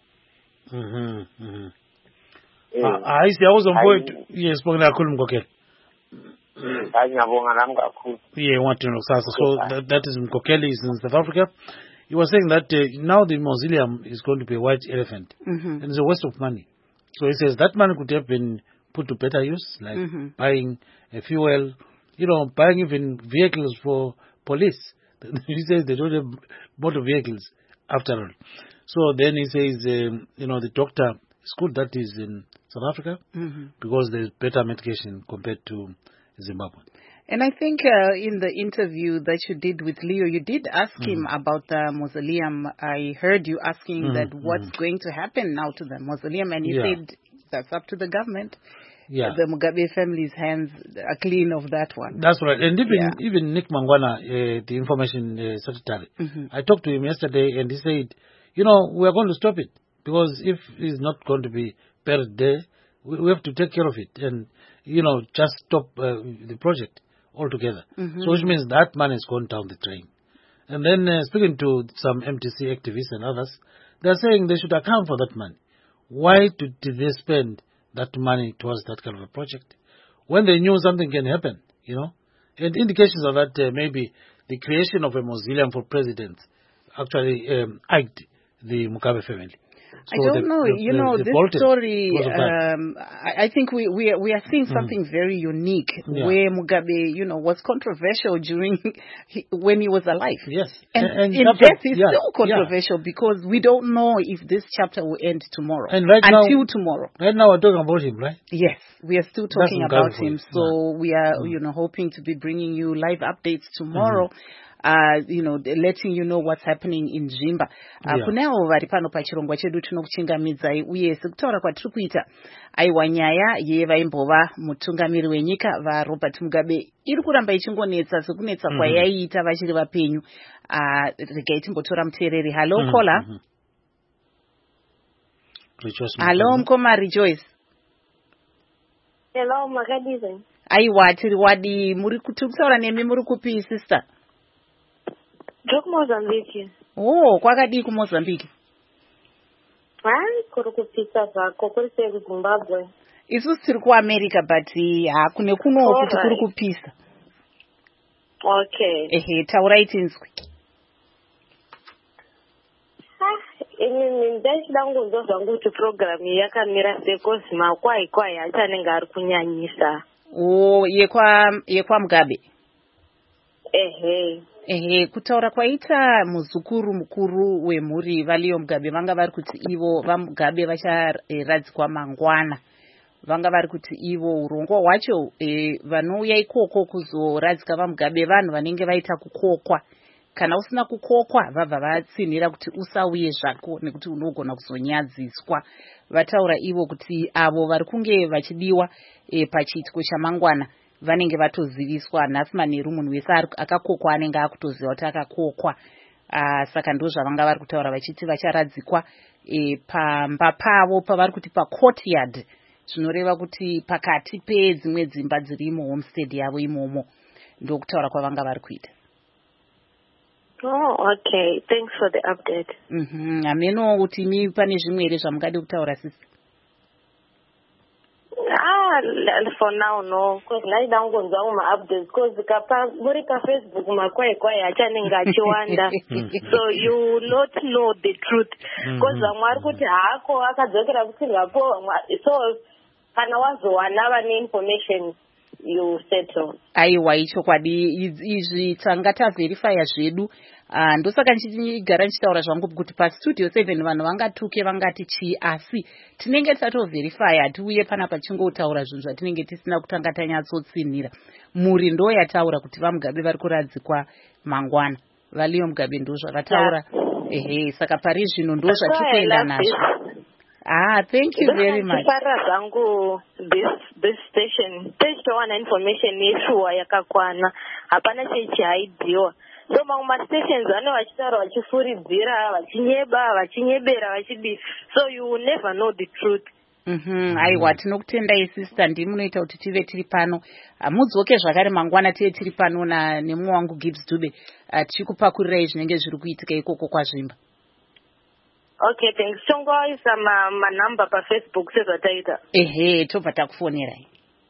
Hayi siyawuza mfowethu. Sibonge kakhulu Mkhokheli. Ngiyabonga nami kakhulu. So that is Mkhokheli is in South Africa. He was saying that now the mausoleum is going to be a white elephant and it's a waste of money. So he says that money could have been put to better use, like buying a fuel, buying even vehicles for police. He says they don't have motor vehicles after all. So then he says, the doctor, it's good that is in South Africa because there's better medication compared to Zimbabwe. And I think in the interview that you did with Leo, you did ask him about the mausoleum. I heard you asking that what's going to happen now to the mausoleum, and he said that's up to the government. The Mugabe family's hands are clean of that one. That's right. And even Nick Mangwana, the information secretary, I talked to him yesterday and he said, we are going to stop it because if it's not going to be buried there, we have to take care of it and, just stop the project altogether. So which means that money has gone down the drain. And then speaking to some MTC activists and others, they're saying they should account for that money. Why did they spend that money towards that kind of a project when they knew something can happen, and indications of that maybe the creation of a mausoleum for presidents actually egged the Mugabe family. So I don't know. This story, I think we are seeing something very unique where Mugabe, was controversial during when he was alive. Yes. And in death, he's still controversial because we don't know if this chapter will end tomorrow. And tomorrow. Right now we're talking about him, right? Yes, we are still talking about him. So we are, hoping to be bringing you live updates tomorrow. Letting you know what's happening in Jimba. Kunewo vari pano pachirongwa chedu tinokuchingamidzai uye sekutaura kwatiri kuita aiwa nyaya yevaimbova mutungamiri wenyika vaRobert Mugabe iri kuramba ichingonetsa sekunetsa kwayaiita vachiri vapenyu. Regai timbotora muteereri. Hello caller. Hello mkoma Rejoice. Hello makadize. Aiwa tiri wadi muri kutaura nemi muri kupi sister? Mozambique. Oh, kwakadii kuMozambique? Kuri kupisa zvako kuri Zimbabwe. Isusu tiri kuAmerica but kune kunowo kuti kuri kupisa. Okay. Taurai tinzwi. Inini ndachida kungonzwa zvangu kuti program yakamira sekozi makwai achanenge ari kunyanyisa. Oh, yekwa Mugabe. Kutaura kwaita muzukuru mukuru wemhuri vaLeo Mugabe vanga vari kuti ivo vaMugabe vacharadzikwa mangwana. Vanga vari kuti ivo urongwa hwacho vanouya ikoko kuzoradzika vaMugabe vanhu vanenge vaita kukokwa. Kana usina kukokwa vabva vatsinhira kuti usauye zvako nekuti unogona kuzonyadziswa. Vataura ivo kuti avo vari kunge vachidiwa pachiitiko chamangwana vanenge vatoziviswa. Nhasi manheru munhu wese akakokwa anenge akutoziva kuti akakokwa. Saka ndo zvavanga vari kutaura vachiti vacharadzikwa pamba pavo pavari kuti pacourtyard, zvinoreva kuti pakati pedzimwe dzimba dziri muhomestead yavo imomo. Ndokutaura kwavanga vari kuita. Oh, okay. Thanks for the update. Ameno kuti mi pane zvimwe here zvamungade kutaura sisi? For now no, because naida ngonzwa uma-updates because muri Facebook makwai achanenge achiwanda. So you will not know the truth. Because vamwe vari kuti hako akadzokera kuSingapore. So kana wazowana vane information you settle. Aiwa icho kwadi izvi tanga taverifya zvedu. Ndosaka ndichigara ndichitaura zvangu kuti pastudio 7 vanhu vangatuke vangati chii, asi tinenge tatoverifya hatiuye panapa chingotaura zvinhu zvatinenge tisina kutanga tanyatsotsinhira. Muri ndo yataura kuti vaMugabe vari kuradzikwa mangwana. vaLeo Mugabe ndo zvavataura. Saka pari zvino ndo zvatikuenda nazvo. Thank you very much. Zangu this station wana information yeshuwa yakakwana. Hapana chaidiwa. So mamwe stations vane vachitaura vachifuridzira, vachinyeba, vachinyebera, vachidi. So you will never know the truth. Aiwa tinokutendai sister, ndimi munoita kuti tive tiri pano. Mudzoke zvakare mangwana tive tiri pano nemumwe wangu Gibbs Dube. Tichikupakurirai zvinenge zviri kuitika ikoko kwazvimba. Okay, thanks. Chongoisa manamba pa Facebook sezvataita. Tobva takufonerai.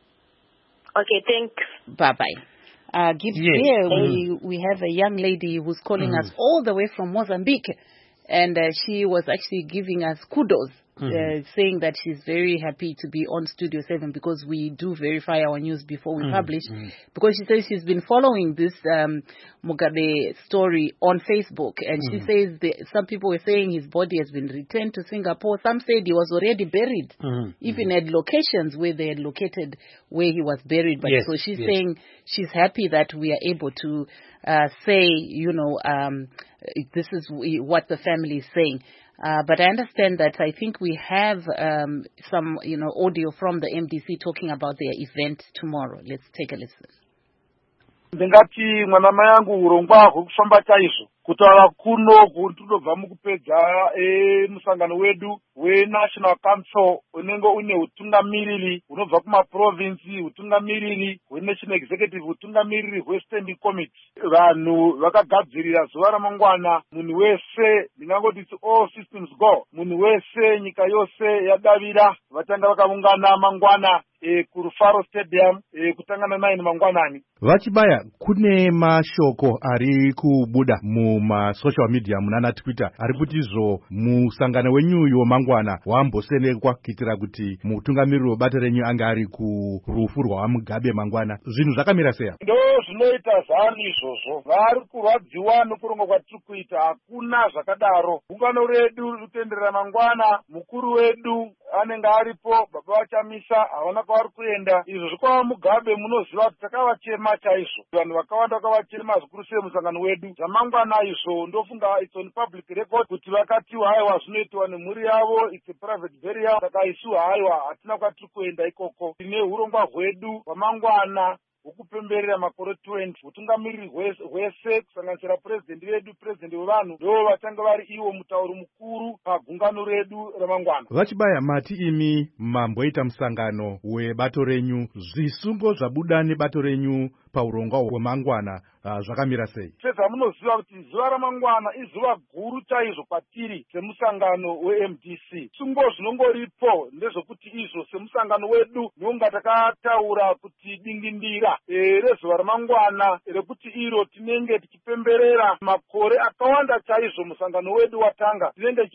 Okay, thanks. Bye bye. Gibbs, here we have a young lady who's calling us all the way from Mozambique, and she was actually giving us kudos, saying that she's very happy to be on Studio 7 because we do verify our news before we publish. Because she says she's been following this Mugabe story on Facebook, and she says some people were saying his body has been returned to Singapore. Some said he was already buried, even at locations where they had located where he was buried. But so she's saying she's happy that we are able to say, this is what the family is saying. But I understand that I think we have some, audio from the MDC talking about their event tomorrow. Let's take a listen. Ndingati mwanama yangu urongwa kufamba chaizvo kutaura kuno kunobva mukupedza musangano wedu wenational council unenge une utungamiriri unobva kumaprovinsi, utungamiriri hwenational executive, utungamiriri hwestanding committee. Vanhu vakagadzirira zuva ramangwana, munhu wese, ndingangoti all systems go, munhu wese nyika yose yadavira vatanga vakaungana mangwana kuRufaro Stadium kutangana naini mangwanani. Vachibaya, kune mashoko ari kubuda mumasocial media munana Twitter ari kuti izvo musangano wenyuyo mangwana wambosenekwa kuitira kuti mutungamiriri webata renyu anga ari kurufu rwaMugabe mangwana. Zvinhu zvakamira sei? Ndo zvinoita zvanhu izvozvo. Vari kurwadziwa nokuronga kwatiri kuita, hakuna zvakadaro. Gungano redu ritenderera mangwana, mukuru wedu anenge aripo, baba vachamisa havana kwavari kuenda. Izvo zvikwa Mugabe munoziva kuti takavachema chaizvo. Vanhu vakawanda vakavachema zvikuru sei musangano wedu. Zvamangwana izvo ndofunga it's on public record kuti vakatiwa haiwa zvinoitwa nemhuri yavo, it's a private burial. Saka isu haiwa hatina kwatiri kuenda ikoko. Tine urongwa hwedu hwamangwana ukupemberera makore 20. Utungamiriri hwese kusanganisira president vedu, president wevanhu, ndo vatanga vari iwo mutauri mukuru pagungano redu ramangwana. Vachibaya, mati imi mamboita musangano webato renyu, zvisungo zvabuda nebato renyu paurongwa hwemangwana zvakamira sei? Sezvamunoziva kuti zuva ramangwana izuva guru chaizvo kwatiri semusangano weMDC. Sungo zvinongoripo ndezvokuti izvo semusangano wedu nonga takataura kuti dingindira rezuva ramangwana rekuti iro tinenge tichipemberera makore akawanda chaizvo musangano wedu watanga. Tinenge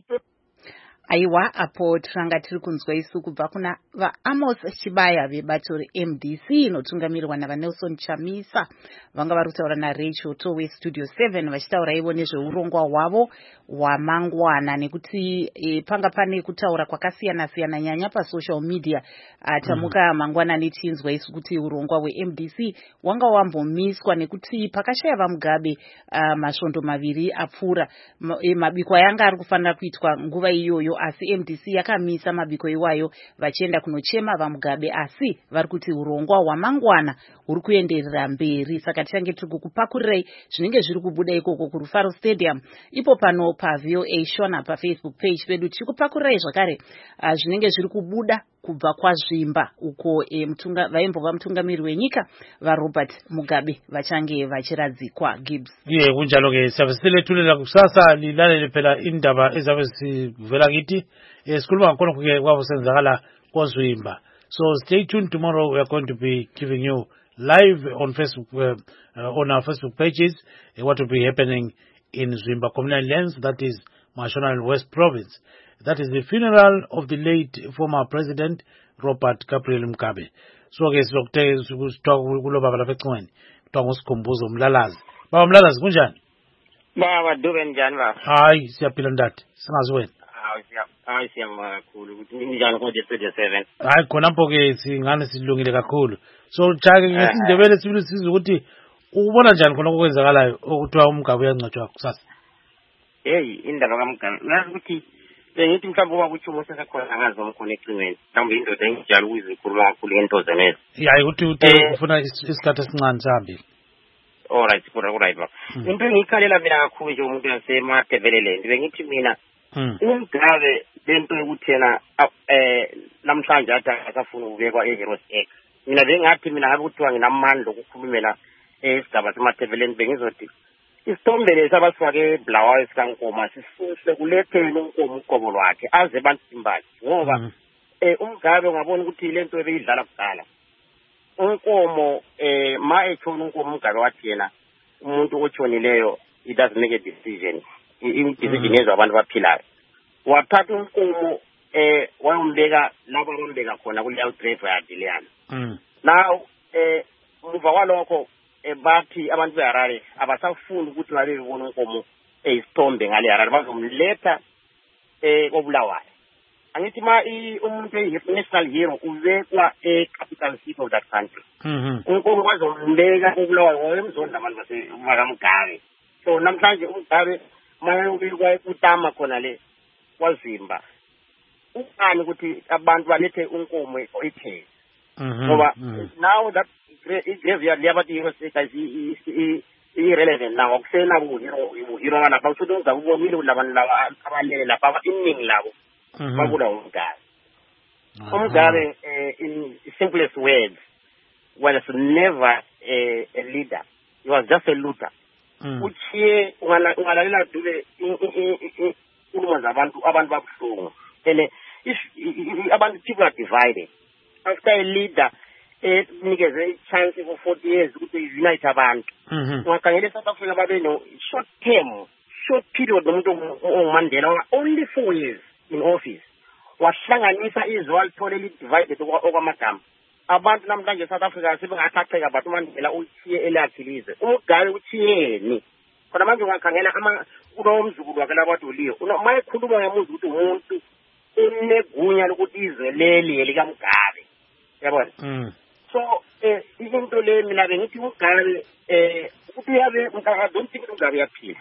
Aiwa, apo tiranga tiri kunzwa isu kubva kuna vaAmos Chibaya vebato reMDC inotungamirwa naVanelson Chamisa, vanga vari kutaura naRachel Towe Studio 7 vachitaura ivo nezveurongwa hwavo hwamangwana, nekuti panga pane kutaura kwakasiyana-siyana nyanya pasocial media. Tamuka mangwana nechinzwa isu kuti urongwa hweMDC wanga wambomiswa nekuti pakashaya vaMugabe masvondo maviri apfuura. Mabiko yanga ari kufanira kuitwa nguva iyoyo, asi MDC yakamisa mabiko iwayo vachienda kunochema vaMugabe, asi vari kuti urongwa hwamangwana huri kuenderera mberi. Saka tichange tiri kukupakurirei zvinenge zviri kubuda ikoko kuRufaro Stadium. Ipo pano paVOA Shona paFacebook page pedu tiri kupakurirai zvakare zvinenge zviri kubuda kubva kwaZvimba uko vaimbova mutungamiri wenyika vaRobert Mugabe vachange vachiradzikwa. Gibbs kunjalo ke siyaveselethulela kusasa lilalele phela indaba ezabe zivela kithi sikhuluma khona ke kwabusenzakala kwaZvimba. So stay tuned. Tomorrow we are going to be giving you live on Facebook on our Facebook pages what will be happening in Zvimba Communal Lands, that is Mashonaland West Province. That is the funeral of the late former president Robert Gabriel Mugabe. So ke sizokuthola kulo baba lapha eCingweni kuthiwa nguSikhumbuzo Mlalazi. Baba Mlalazi kunjani? Baba Dube njani baba? Hayi siyaphila ntate. Singazi wena. Hayi siyama kakhulu ukuthi njani ko 27. Hayi khona mpo ke singane silungile kakhulu. So chake ngesindebele sibili sizwe ukuthi ubona njani khona okwenzakalayo okuthiwa uMugabe uyangcwatshwa kusasa. Hey indaba kaMugabe ngazi ukuthi bengithi mhlawumbe uba kuthi umuntu sekhona ngazi omkhona eCingweni mhlawumbe indoda engijala ukuzikhuluma kakhulu ngento zeneza. Hayi ukuthi ufuna isikhathi esincane sihambile. Alright baba. Into engikhalela mina kakhulu nje umuntu yaseMadeveleleni bengithi mina uMugabe lento yokuthi yena namhlanje athi akafuna ukubekwa eHeroes Act. Mina bengathi mina ngabe kuthiwa nginamandla okukhulumela esigaba seMadeveleleni bengizothi isithombe lesi abasifake eBulawayo esikaNkoma sisuse kulethele uNkomo uqobo lwakhe aze bantsimbali ngoba uMugabe ngabona ukuthi lento ebeyidlala kuqala uNkomo ma etshona uNkomo uMugabe wathi yena umuntu otshonileyo he doesn't make a decision, i-decision yenziwa abantu baphilayo. Wathatha uNkomo wayombeka lapho abombeka khona kuleyo drive yakhe leyana. Now muva kwalokho bathi abantu beHarare abasafuni ukuthi babe bebona uNkomo isithombe ngale Harare bazomletha koBulawayo. Angithi ma umuntu national hero ubekwa capital city of that country. UNkomo bazombeka koBulawayo wayemzonda abantu baseMakaMugabe. So namhlanje uMugabe mayobekwa eKutama khona le kwaZimba. Ukani ukuthi abantu balethe uNkomo ethele. Ngoba now that igraveyard liyabathi irrelevant now akusena kuhiro lapha usuthi uzakubonile labantu laba abalele lapha iningi labo babuda uMgabe. uMgabe in simplest words was never a leader. He was just a looter. Uchiye ungalalela dule inkulumo zabantu babuhlungu. And if people are divided, after a leader nikeze a chance for 40 years to unite abantu. Ungakhangela South Africa babe no short period nomuntu uMandela only 4 years in office. Wahlanganisa izwe walitholela divided okwamadama. Abantu namhlanje South Africa sebengathaqeka but uMandela uthiye elakhilize. uMgabe uthiyeni? Khona manje ungakhangela kulo mzukulu wakhe labantu liyo. Uma ekhuluma ngemuzi ukuthi umuntu unegunya lokuthi izwe leli elikaMgabe. Yabona? So into le mina bengithi uMgabe ukuthi yabe I don't think uMgabe yaphila.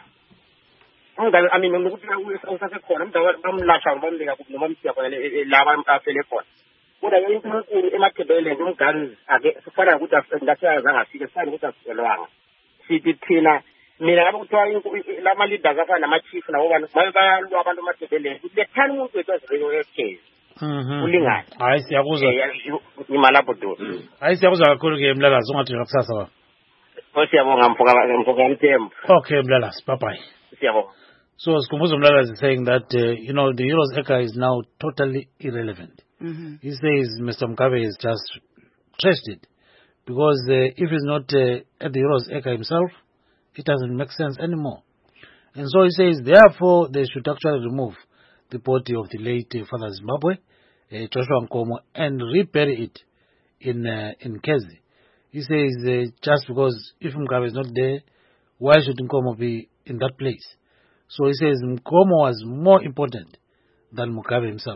uMgabe I mean ukuthi usasekhona umntu bamlasha bambeka noma msiya khona laba afele khona. Kodwa into enkulu eMathebeleni uMgabe ake sifana ukuthi ngaseyaza ngafika sifana ukuthi asiselwanga. Sithi thina mina ngabe kuthiwa lama leaders afana nama chief nabo bayalwa abantu eMathebeleni. Lethani umuntu wethu azibeke ekhezi. Ulingana. Hayi siyakuzwa. Imalapho do. Hayi siyakuzwa kakhulu ke Mlalazi ungathi ngakusasa ba. Siyabonga mfoka Mthembu. Okay Mlalazi, bye bye. Siyabonga. So Sikhumbuzo Mlalazi is saying that the Heroes Acre is now totally irrelevant. He says Mr. Mugabe is just trashed it because if he's not at the Heroes Acre himself, it doesn't make sense anymore. And so he says therefore they should actually remove the body of the late Father Zimbabwe, Joshua Nkomo, and rebury it in Kezi. He says just because if Mugabe is not there, why should Nkomo be in that place? So he says Nkomo was more important than Mugabe himself.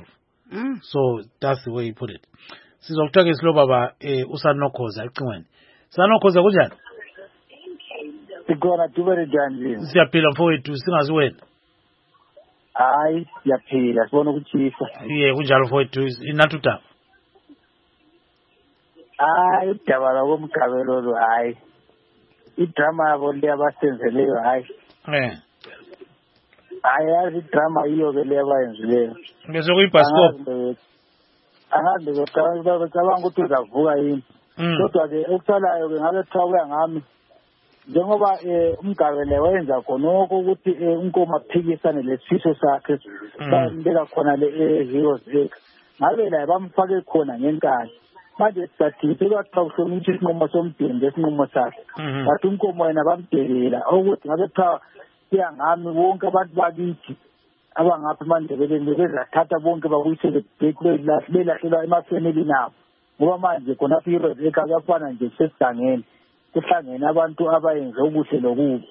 So that's the way he put it. Sizokuthoka isilo baba uSanokhoza ecingweni. Sanokhoza kunjani? Sikona tubere njani? Siyaphila mfowethu singazi wena. Hayi siyaphila sibona ukuchisa. Kunjalo mfowethu inathutaba. Hayi udaba loMgabe lolu hayi. Idrama yabo le abasenzeleyo hayi. Hayi idrama iyo ke le abayenzileyo. Bese kuyibhasikopho. Ahambe ngicabanga ukuthi uzavuka yini. Kodwa ke okusalayo ke ngabe kuthiwa ngami njengoba uMgabe le wenza khonoko ukuthi uNkomo aphikisane lesifiso sakhe bambeka khona le Heroes Acre. Ngabe la bamfake khona ngenkani. Manje sisathi sekwathi ukuthi isinqumo somdeni lesinqumo sakhe. Bathi uNkomo yena bamdelela ukuthi ngabe kuthiwa siyangami wonke abantu bakithi abangapha eMandebeleni bezathatha bonke bakuyisele belahlela emafamily nabo. Ngoba manje khona iHeroes Acre kuyafana nje sesigangeni. Kuhlangene abantu abayenze okuhle lokubi.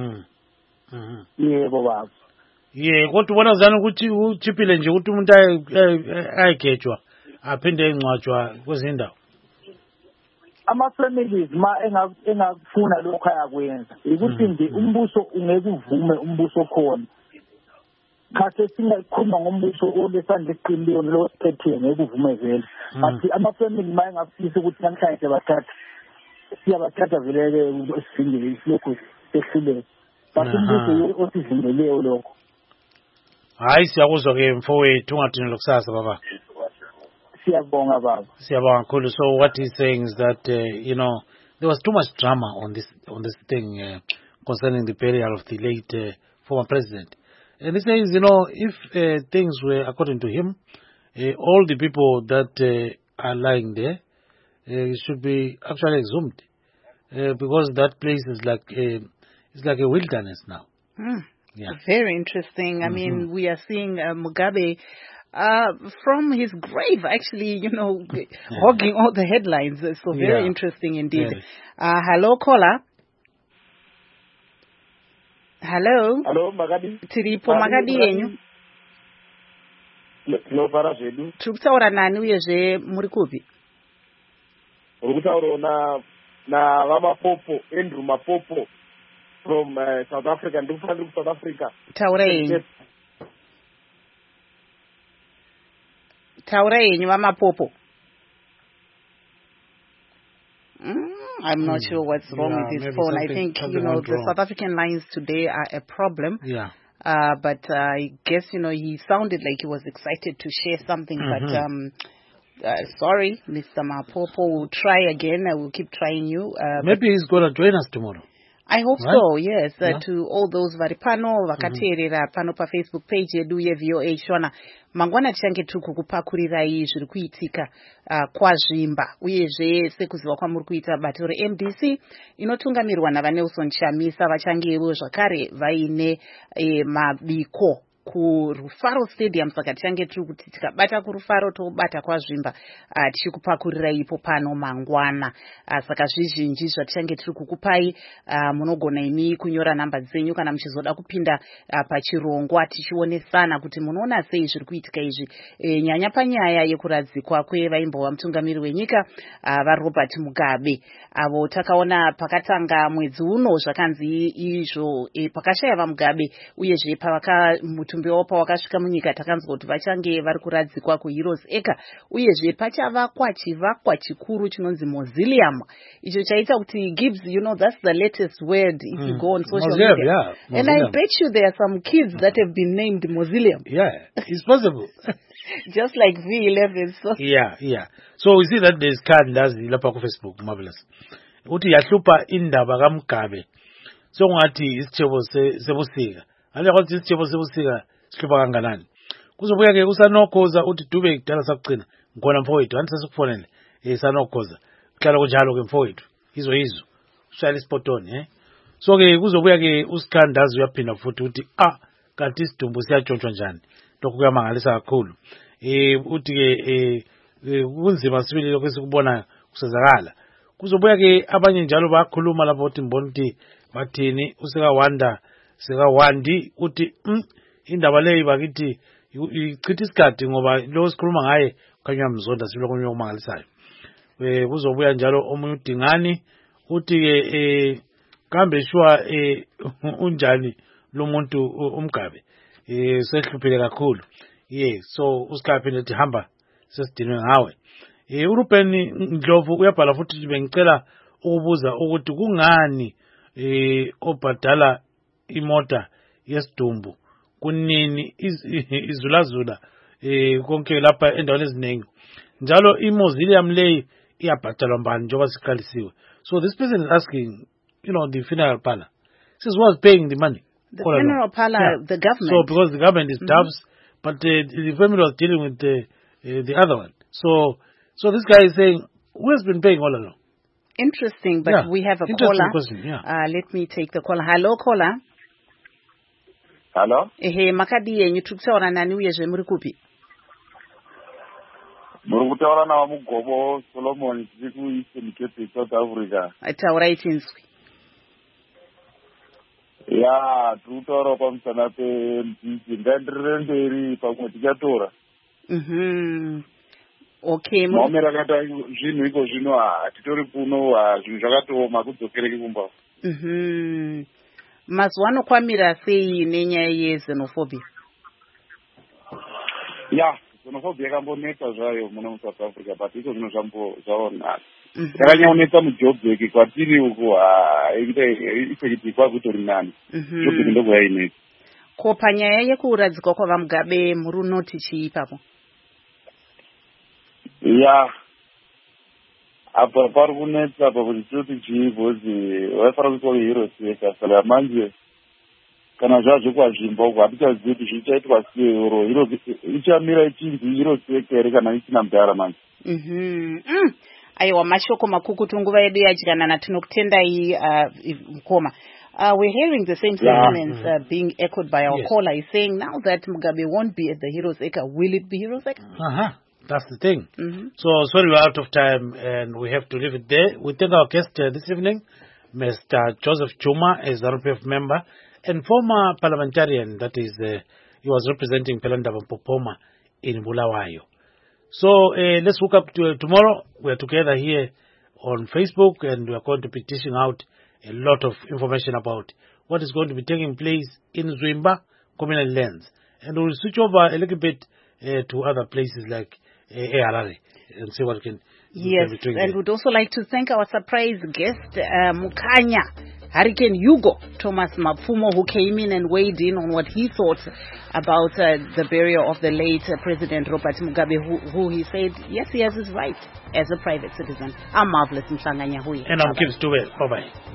Yebo baba. Kodwa ubona zana ukuthi uchiphile nje ukuthi umuntu ayegejwa aphinde engcwatshwa kwezindawo. Ama-families engakufuna lokho ayakwenza ukuthi nje umbuso ungeke uvume umbuso khona. Khathi singakhuluma ngombuso olesandla eqinileyo losiphethe ngeke uvume vele. But ama-family engafisa ukuthi namhlanje bathatha siyabathatha vele esivingile isilokhu sehluleke. But umbuso osivingeleyo lokho. Hayi siyakuzwa ke mfowethu ungadinela kusasa baba. Siyabonga baba. Siyabonga kakhulu. So what he's saying is that there was too much drama on this thing concerning the burial of the late former president. And he says, if things were according to him, all the people that are lying there should be actually exhumed because that place is like a wilderness now. Yeah. Very interesting. I mean, we are seeing Mugabe from his grave, actually, hogging all the headlines. So very interesting indeed. Yes. Hello, caller. Hello. Hello, Magadi. Tiripo Magadi yenyu. No para zedu. Tukutaura nani uyeje muri kupi? Urikutaura na Mapopo, Andrew Mapopo from South Africa, ndikufana South Africa. Taura yenyu Mapopo. I'm not sure what's wrong with his phone. I think, the South African lines today are a problem. Yeah. but I guess, he sounded like he was excited to share something, but sorry, Mr. Mapopo, we'll try again. I will keep trying you. Maybe he's going to join us tomorrow. I hope so, yes. To all those varipano vakateerera pano pa Facebook page yedu yeVOA Shona. Mangwana tichange tiri kukupakurirai zviri kuitika kwazvimba uyezve sekuziva kwamuri kuita bato reMDC inotungamirwa naVanelson Chamisa vachangewo zvakare vaine mabiko kuRufaro Stadium. Saka tichange tiri kuti tikabata kuRufaro tobata kwazvimba tichikupakurirai ipo pano mangwana. Saka zvizhinji zvatichange tiri kukupai munogona imi kunyora namba dzenyu kana muchizoda kupinda pachirongwa tichionesana kuti munoona sei zviri kuitika izvi, nyanya panyaya yekuradzikwa kwevaimbowa mutungamiri wenyika vaRobert Mugabe, avo takaona pakatanga mwedzi uno zvakanzi izvo pakashaya vaMugabe uyezve mutumbi wavo pawakasvika munyika takanzwa kuti vachange vari kuradzikwa kuHeroes Acre uyezve pachavakwa chivakwa chikuru chinonzi mausoleum, icho chaita kuti Gibbs, that's the latest word if you go on social media. And I bet you there are some kids that have been named mausoleum. Yeah, it's possible. Just like V11. So. Yeah. So we see that there's does ilapha ku Facebook, marvelous. Uthi yahlupa indaba kaMugabe. So ngathi isithebo sebusika. Ande kwathi isithebo sebusika sihlupa kanganani. Kuzobuya ke usanokhoza uthi Dube kudala sakugcina ngona mfowethu anti sesikufonele sanokhoza. Kuhlala kunjalo ke mfowethu. Izo ushayela isipotoni So ke kuzobuya ke uSikhandazi uyaphinda futhi uthi kanti isidumbu siyatshontshwa njani. Lokhu kuyamangalisa kakhulu. Uthi ke kunzima sibili lokho esikubona kusezakala. Kuzobuya ke abanye njalo bakhuluma lapho uthi mbona uthi bathini Wandi uthi indaba leyo bakithi ichitha isikhathi ngoba lo sikhuluma ngaye khanya mzonda sibilo konye okumangalisayo. Kuzobuya njalo omunye uDingani uthi ke kambe shwa unjani lo muntu uMugabe sehluphile kakhulu. So uSikhaphi lethi hamba sesidinwe ngawe. uRuben Ndlovu uyabhala futhi bengicela ukubuza ukuthi kungani obhadala imota yesidumbu kunini izulazula konke lapha endaweni eziningi njalo imausoleum leyi iyabhadalwa mbani njengoba siqalisiwe. So this person is asking, the funeral parlor, says who was paying the money? The funeral parlor, the government. So because the government is doves, but the family was dealing with the other one. So this guy is saying, who has been paying all along? Interesting, but we have a caller. Question, let me take the caller. Hello, caller. Hello? Makadi yenyu tukutaura nani uyezve muri kupi? Muri kutaura na Mugobo Solomon tiri ku Eastern Cape, South Africa. Taurai tinzwi. Tutaura pamusana peMDC ngandirire mberi pamwe tichatora. Okay. Maomera kata zvinhu iko zvino hatitori kuno zvinhu zvakatooma kudzokereke kumba. Mazuva anokwamira sei nenyaya yexenophobia? Xenophobia yakambonetsa zvayo muno muSouth Africa, but iko zvino zvaonaka. Yakanyanyonetsa muJoburg kwatiri uko ifekiti kwakutori nani. Joburg ndoko yainetsa. Ko panyaya yekuradzikwa kwavaMugabe muri unoti chii ipapo? Apa pari kunetsa apa kuti toti chii bhozi vaifara kuitwa kuHeroes Acre, saka manje kana zvazvo kwazvimba uko hatichazivi kuti zvichaitwa sei, ichamira ichinzi Heroes Acre here kana isina mudhara manje. Aiwa, mashoko makukutu nguva yedu yadyanana, tinokutendai mukoma. We're hearing the same sentiments being echoed by our caller. He's saying now that Mugabe won't be at the Heroes Acre, will it be Heroes Acre? That's the thing. So sorry, we're out of time and we have to leave it there. We thank our guest this evening, Mr. Joseph Chuma, as a RPF member and former parliamentarian, that is, he was representing Pelanda Popoma in Bulawayo. So let's look up to tomorrow. We are together here on Facebook and we are going to be dishing out a lot of information about what is going to be taking place in Zwimba communal lands. And we'll switch over a little bit to other places like Harare and see what we can. Yes, and we'd also like to thank our surprise guest, Mukanya Hurricane Hugo, Thomas Mapfumo, who came in and weighed in on what he thought about the burial of the late President Robert Mugabe, who he said, yes, he has his right as a private citizen. I'm Marvelous Mhlanga Nyahuye. And I'm Kim Stewart. Bye-bye.